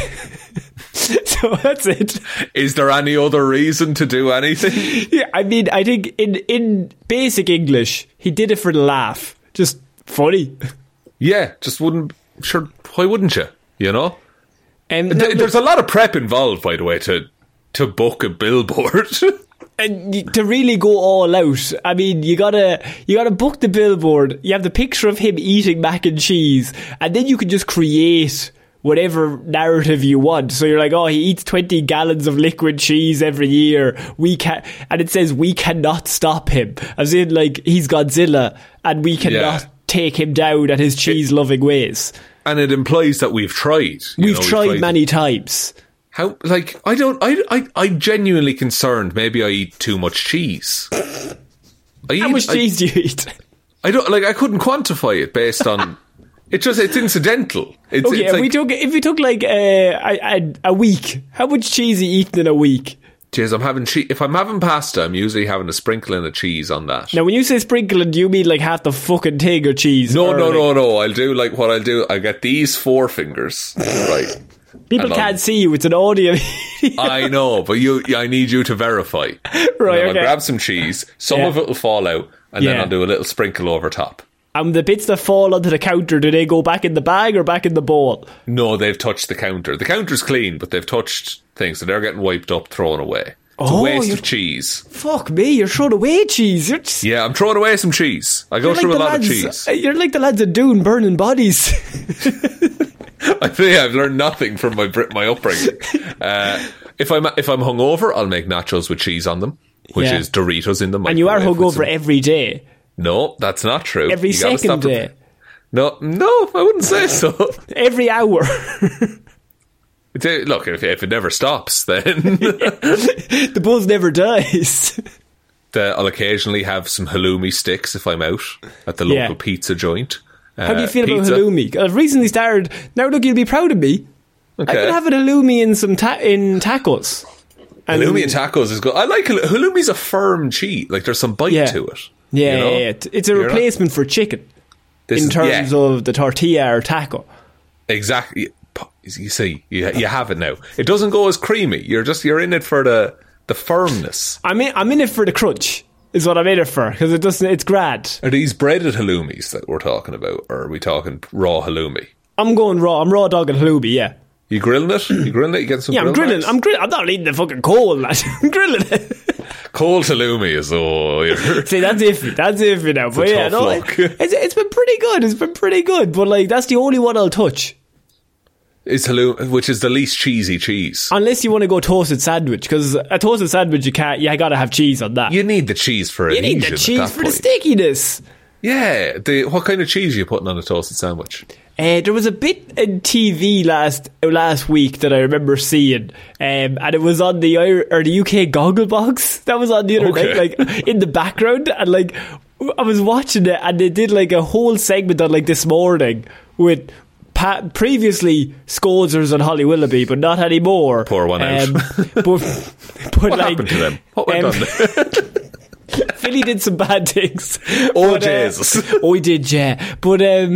A: So that's it.
B: Is there any other reason to do anything?
A: Yeah, I mean, I think in basic English, he did it for the laugh. Just funny.
B: Yeah, just wouldn't... Sure, why wouldn't you? You know?
A: There's
B: a lot of prep involved, by the way, to book a billboard.
A: And to really go all out, I mean, you gotta book the billboard. You have the picture of him eating mac and cheese, and then you can just create whatever narrative you want. So you're like, oh, he eats 20 gallons of liquid cheese every year. And it says we cannot stop him, as in like he's Godzilla, and we cannot take him down at his cheese loving ways. And
B: it implies that we've tried.
A: We've tried many times.
B: How, like, I'm genuinely concerned maybe I eat too much cheese.
A: How much cheese do you eat?
B: I couldn't quantify it based on... it's incidental.
A: If we took like a week, how much cheese are you eating in a week?
B: Jeez, I'm having cheese. If I'm having pasta, I'm usually having a sprinkling of cheese on that.
A: Now, when you say sprinkling, do you mean like half the fucking thing of cheese?
B: No. I'll do like what I'll do. I get these 4 fingers, right?
A: People can't see you. It's an audio.
B: I know, but I need you to verify.
A: Right,
B: I'll grab some cheese. Some of it will fall out, and then I'll do a little sprinkle over top.
A: And the bits that fall onto the counter, do they go back in the bag or back in the bowl?
B: No, they've touched the counter. The counter's clean, but they've touched things, so they're getting wiped up, thrown away. It's a waste of cheese.
A: Fuck me, you're throwing away cheese.
B: Yeah, I'm throwing away some cheese. I go through a lot of cheese.
A: You're like the lads of Dune burning bodies.
B: I think I've learned nothing from my upbringing. If I'm hungover, I'll make nachos with cheese on them, which is Doritos in them.
A: And you are hungover every day.
B: No, that's not true.
A: Every second day.
B: No, I wouldn't say so.
A: Every hour.
B: Look, if it never stops, then
A: the buzz never dies.
B: I'll occasionally have some halloumi sticks if I'm out at the local pizza joint.
A: How do you feel about halloumi? I've recently started. Now look, you'll be proud of me.
B: Okay.
A: I could have a halloumi in some in tacos.
B: Halloumi and tacos is good. I like halloumi's a firm cheese. Like there's some bite to it.
A: Yeah, you know? It's a replacement for chicken in terms of the tortilla or taco.
B: Exactly. You see, you have it now. It doesn't go as creamy. You're in it for the firmness. I'm
A: in it for the crunch. Is what I'm in it for, because it's grad.
B: Are these breaded halloumis that we're talking about, or are we talking raw halloumi?
A: I'm going raw. I'm raw dogging halloumi. Yeah.
B: You grilling it? You get some.
A: Yeah, I'm grilling. I'm not eating the fucking coal, lad. I'm grilling it.
B: Cold halloumi is
A: See, that's iffy now. But yeah, no, it's been pretty good. It's been pretty good. But like, that's the only one I'll touch.
B: Is halloumi, which is the least cheesy cheese.
A: Unless you want to go toasted sandwich, because a toasted sandwich you gotta have cheese on that.
B: You need the cheese for it.
A: You need the cheese for the stickiness.
B: Yeah. What kind of cheese are you putting on a toasted sandwich?
A: There was a bit in TV last week that I remember seeing, and it was on the UK Gogglebox. That was on the other night, like in the background, and like I was watching it, and they did like a whole segment on like This Morning with previously Scousers and Holly Willoughby, but not anymore.
B: Pour one out.
A: But
B: what happened to them? What went on there?
A: Philly did some bad things.
B: Oh, Jesus.
A: Oh, he did, yeah. But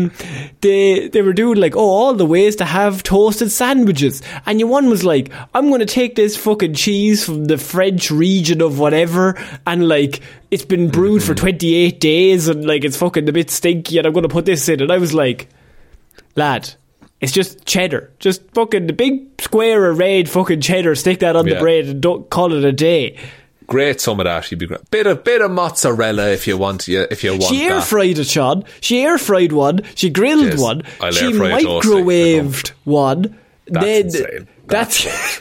A: they were doing like, all the ways to have toasted sandwiches. And one was like, I'm going to take this fucking cheese from the French region of whatever, and like, it's been brewed for 28 days, and like, it's fucking a bit stinky, and I'm going to put this in. And I was like, lad, it's just cheddar. Just fucking the big square of red fucking cheddar, stick that on the bread and don't call it a day.
B: Grate some of that. You'd be great. Bit of mozzarella if you want.
A: She air fried it, Sean. She air fried one. She grilled
B: Yes,
A: one.
B: I'll
A: She
B: air fry a toasty.
A: microwaved one.
B: That's insane.
A: That's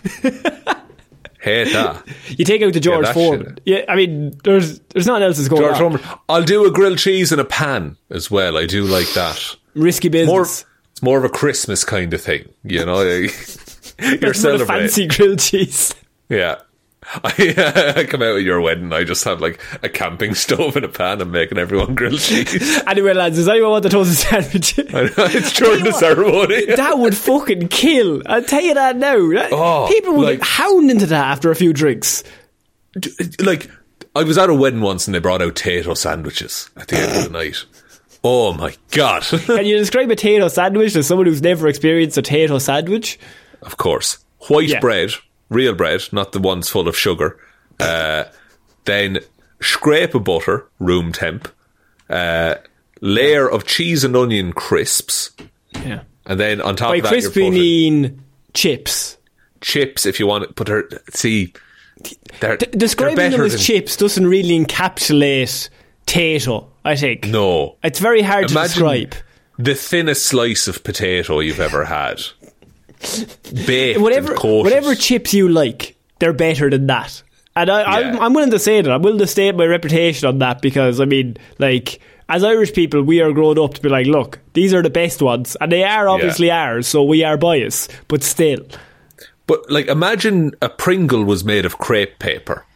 B: Hate that.
A: you take out the George
B: that
A: Foreman.
B: shit.
A: Yeah, I mean, there's nothing else that's going
B: George
A: on.
B: Foreman. I'll do a grilled cheese in a pan as well. I do like that.
A: Risky business.
B: It's more of a Christmas kind of thing, you know. You're
A: That's not a
B: celebrating.
A: fancy grilled cheese.
B: Yeah. I come out at your wedding, I just have like a camping stove and a pan and making everyone grilled cheese.
A: Anyway, lads, does anyone want the toasted sandwich?
B: It's during the ceremony.
A: That would fucking kill. I'll tell you that now.
B: Oh,
A: People would
B: like-
A: get hound into that after a few drinks.
B: Like, I was at a wedding once and they brought out tato sandwiches at the end of the night. Oh my God.
A: Can you describe a tato sandwich to someone who's never experienced a tato sandwich?
B: Of course. White
A: Yeah.
B: bread, real bread, not the ones full of sugar. Then scrape of butter, room temp. Layer of cheese and onion crisps.
A: Yeah.
B: And then on top
A: By
B: of that,
A: crispy
B: you're putting
A: mean chips.
B: chips if you want it. But they're
A: Describing
B: better
A: them as
B: than-
A: chips doesn't really encapsulate tato, I think.
B: No.
A: It's very hard to describe.
B: The thinnest slice of potato you've ever had. Baked and
A: Whatever
B: coated.
A: chips you like, they're better than that. And
B: Yeah.
A: I'm willing to say that. I'm willing to state my reputation on that because, I mean, like, as Irish people, we are grown up to be like, look, these are the best ones. And they are obviously ours, so we are biased. But still.
B: But, like, imagine a Pringle was made of crepe paper.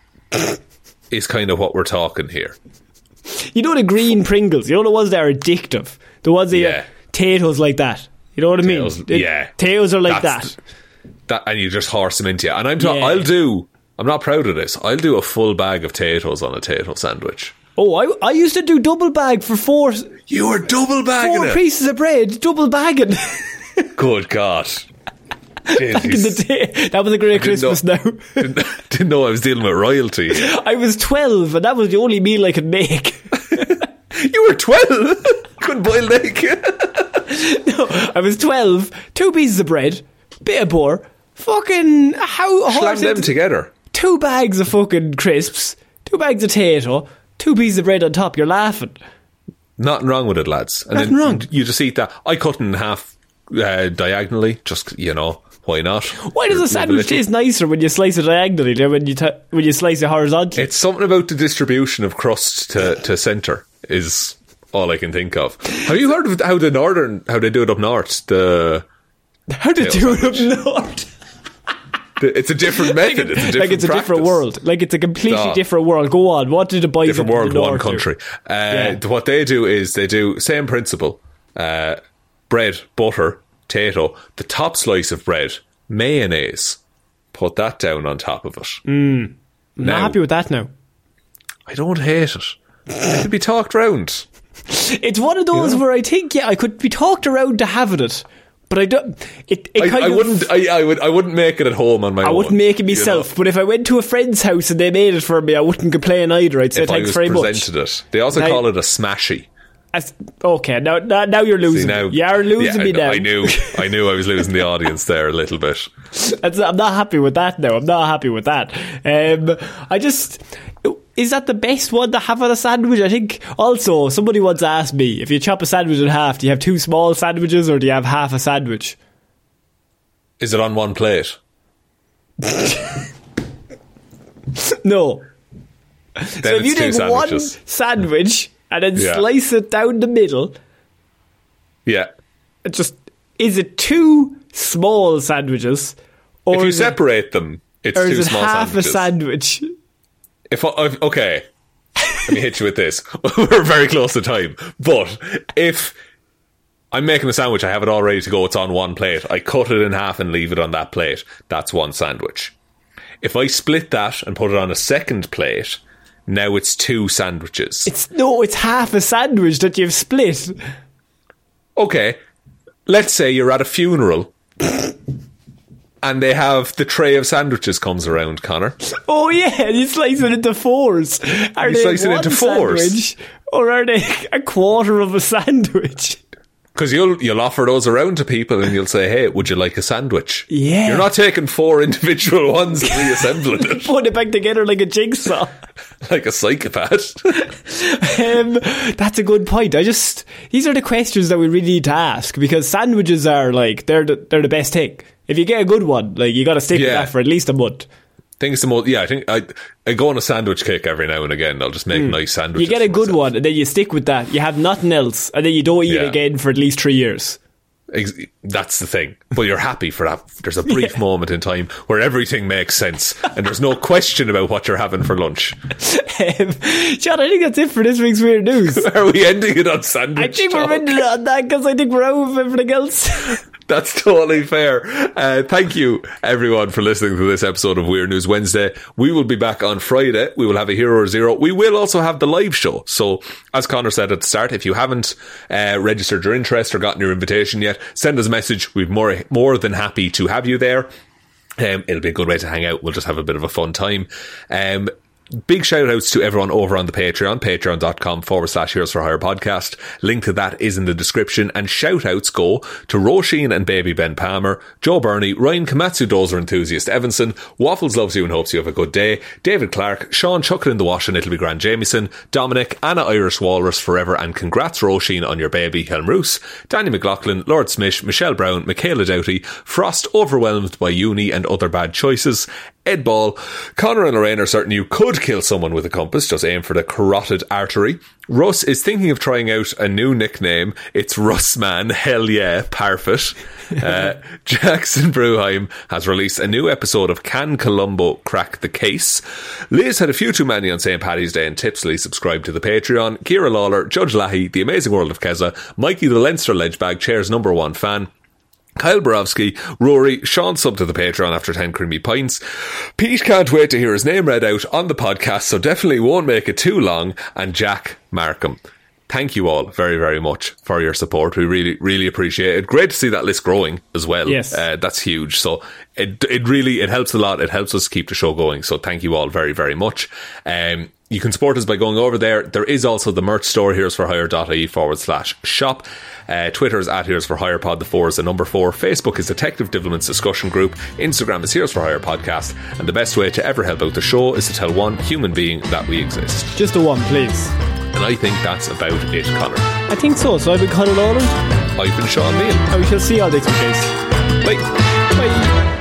B: Is kind of what we're talking here.
A: You know the green Pringles? You know the ones that are addictive? The ones that
B: Yeah.
A: are potatoes like that. You know what I mean?
B: Tails, yeah.
A: Potatoes are like
B: That's
A: that.
B: And you just horse them into you. And
A: Yeah.
B: I'm not proud of this, I'll do a full bag of potatoes on a tato sandwich.
A: Oh, I used to do double bag for four
B: You were double bagging it.
A: pieces of bread, double bagging.
B: Good God.
A: Back in the day. That was a great Christmas now.
B: Didn't know I was dealing with royalty.
A: I was 12 and that was the only meal I could make.
B: You were 12? Couldn't boil an egg.
A: No, I was 12, 2 pieces of bread, bit of butter, fucking
B: Slam them together.
A: 2 bags of fucking crisps, 2 bags of tato, 2 pieces of bread on top. You're laughing.
B: Nothing wrong with it, lads. And
A: Nothing wrong.
B: You just eat that. I cut it in half diagonally, just, why not?
A: Why does a
B: Leave
A: sandwich
B: little-
A: taste nicer when you slice it diagonally than when you slice it horizontally?
B: It's something about the distribution of crust to centre is all I can think of. Have you heard of how they do it up north?
A: How to do it up north?
B: It's a different method. It's a different
A: Like it's a different
B: practice.
A: world. Like it's a completely
B: No.
A: different world. Go on. What did the boys
B: Different
A: up in
B: world,
A: the
B: one
A: north do?
B: country.
A: Yeah.
B: What they do is they do same principle. Bread, butter, potato. The top slice of bread, mayonnaise. Put that down on top of it.
A: I'm not happy with that now.
B: I don't hate it. It could be talked round.
A: It's one of those where I think, I could be talked around to having it, but I don't.
B: I wouldn't make it at home on my own.
A: I wouldn't make it myself, but if I went to a friend's house and they made it for me, I wouldn't complain either. I'd say
B: If I
A: thanks
B: was
A: very much.
B: presented it. They also call it a smashy.
A: Okay, now you're losing me. You're losing me now.
B: I knew I was losing the audience there a little bit.
A: I'm not happy with that now. I'm not happy with that. Is that the best one to have on a sandwich? I think also somebody once asked me, if you chop a sandwich in half, do you have 2 small sandwiches or do you have half a sandwich?
B: Is it on one plate?
A: No.
B: Then
A: So if you
B: it's 2
A: take one
B: sandwiches.
A: sandwich and then
B: Yeah.
A: slice it down the middle,
B: Yeah.
A: is it 2 small sandwiches? Or
B: If you
A: is it-
B: separate them, it's
A: or
B: 2
A: is it
B: small
A: half
B: sandwiches.
A: a sandwich?
B: Okay, let me hit you with this. We're very close to time. But if I'm making a sandwich, I have it all ready to go, it's on one plate. I cut it in half and leave it on that plate. That's one sandwich. If I split that and put it on a second plate, now it's 2 sandwiches.
A: It's half a sandwich that you've split.
B: Okay, let's say you're at a funeral and they have the tray of sandwiches comes around, Connor.
A: Oh yeah, you slice it into 4s. Are
B: You
A: they
B: slice it
A: one
B: into 4s?
A: sandwich, or are they a quarter of a sandwich?
B: Because you'll offer those around to people and you'll say, hey, would you like a sandwich?
A: Yeah.
B: You're not taking 4 individual ones and reassembling it.
A: Put it back together like a jigsaw.
B: Like a psychopath.
A: That's a good point. These are the questions that we really need to ask, because sandwiches are like, they're the best thing. If you get a good one, like, you got to stick with that for at least a month.
B: I think I go on a sandwich kick every now and again. I'll just make nice sandwiches.
A: You get a good one and then you stick with that. You have nothing else and then you don't eat again for at least 3 years.
B: That's the thing. But you're happy for that. There's a brief moment in time where everything makes sense and there's no question about what you're having for lunch.
A: John, I think that's it for this week's Weird News.
B: Are we ending it on sandwich?
A: I think we're ending it on that because I think we're out of everything else.
B: That's totally fair. Thank you, everyone, for listening to this episode of Weird News Wednesday. We will be back on Friday. We will have a Hero or Zero. We will also have the live show. So, as Connor said at the start, if you haven't registered your interest or gotten your invitation yet, send us a message. We're more than happy to have you there. It'll be a good way to hang out. We'll just have a bit of a fun time. Big shout outs to everyone over on the Patreon, patreon.com/Heroes for Hire podcast. Link to that is in the description. And shout outs go to Roisin and Baby Ben Palmer, Joe Burney, Ryan Komatsu Dozer Enthusiast Evanson, Waffles loves you and hopes you have a good day, David Clark, Sean Chuck it in the wash and it'll be Grand Jamieson, Dominic, Anna Irish Walrus forever and congrats Roisin on your baby, Helm Roos, Danny McLaughlin, Lord Smith, Michelle Brown, Michaela Doughty, Frost overwhelmed by uni and other bad choices, Ed Ball, Connor and Lorraine are certain you could kill someone with a compass, just aim for the carotid artery. Russ is thinking of trying out a new nickname. It's Russman, hell yeah, Parfit. Jackson Bruheim has released a new episode of Can Columbo Crack the Case. Liz had a few too many on St. Paddy's Day and tipsily subscribed to the Patreon. Ciara Lawler, Judge Lahey, The Amazing World of Keza, Mikey the Leinster Ledgebag, Chair's #1 fan, Kyle Borowski, Rory, Sean subbed to the Patreon after 10 creamy pints. Pete can't wait to hear his name read out on the podcast, so definitely won't make it too long. And Jack Markham. Thank you all very, very much for your support. We really, really appreciate it. Great to see that list growing as well.
A: Yes.
B: That's huge. So it really helps a lot. It helps us keep the show going. So thank you all very, very much. You can support us by going over there. There is also the merch store, heroesforhire.ie/shop. Twitter is @HeroesForHirePod. The 4 is the number 4. Facebook is Detective Divilment's discussion group. Instagram is Heroes for Hire Podcast. And the best way to ever help out the show is to tell one human being that we exist.
A: Just the one, please.
B: And I think that's about it, Connor.
A: I think so. So I've been Conor Lawler.
B: I've been Sean Meehan.
A: And we shall see you all next week, guys.
B: Bye.
A: Bye.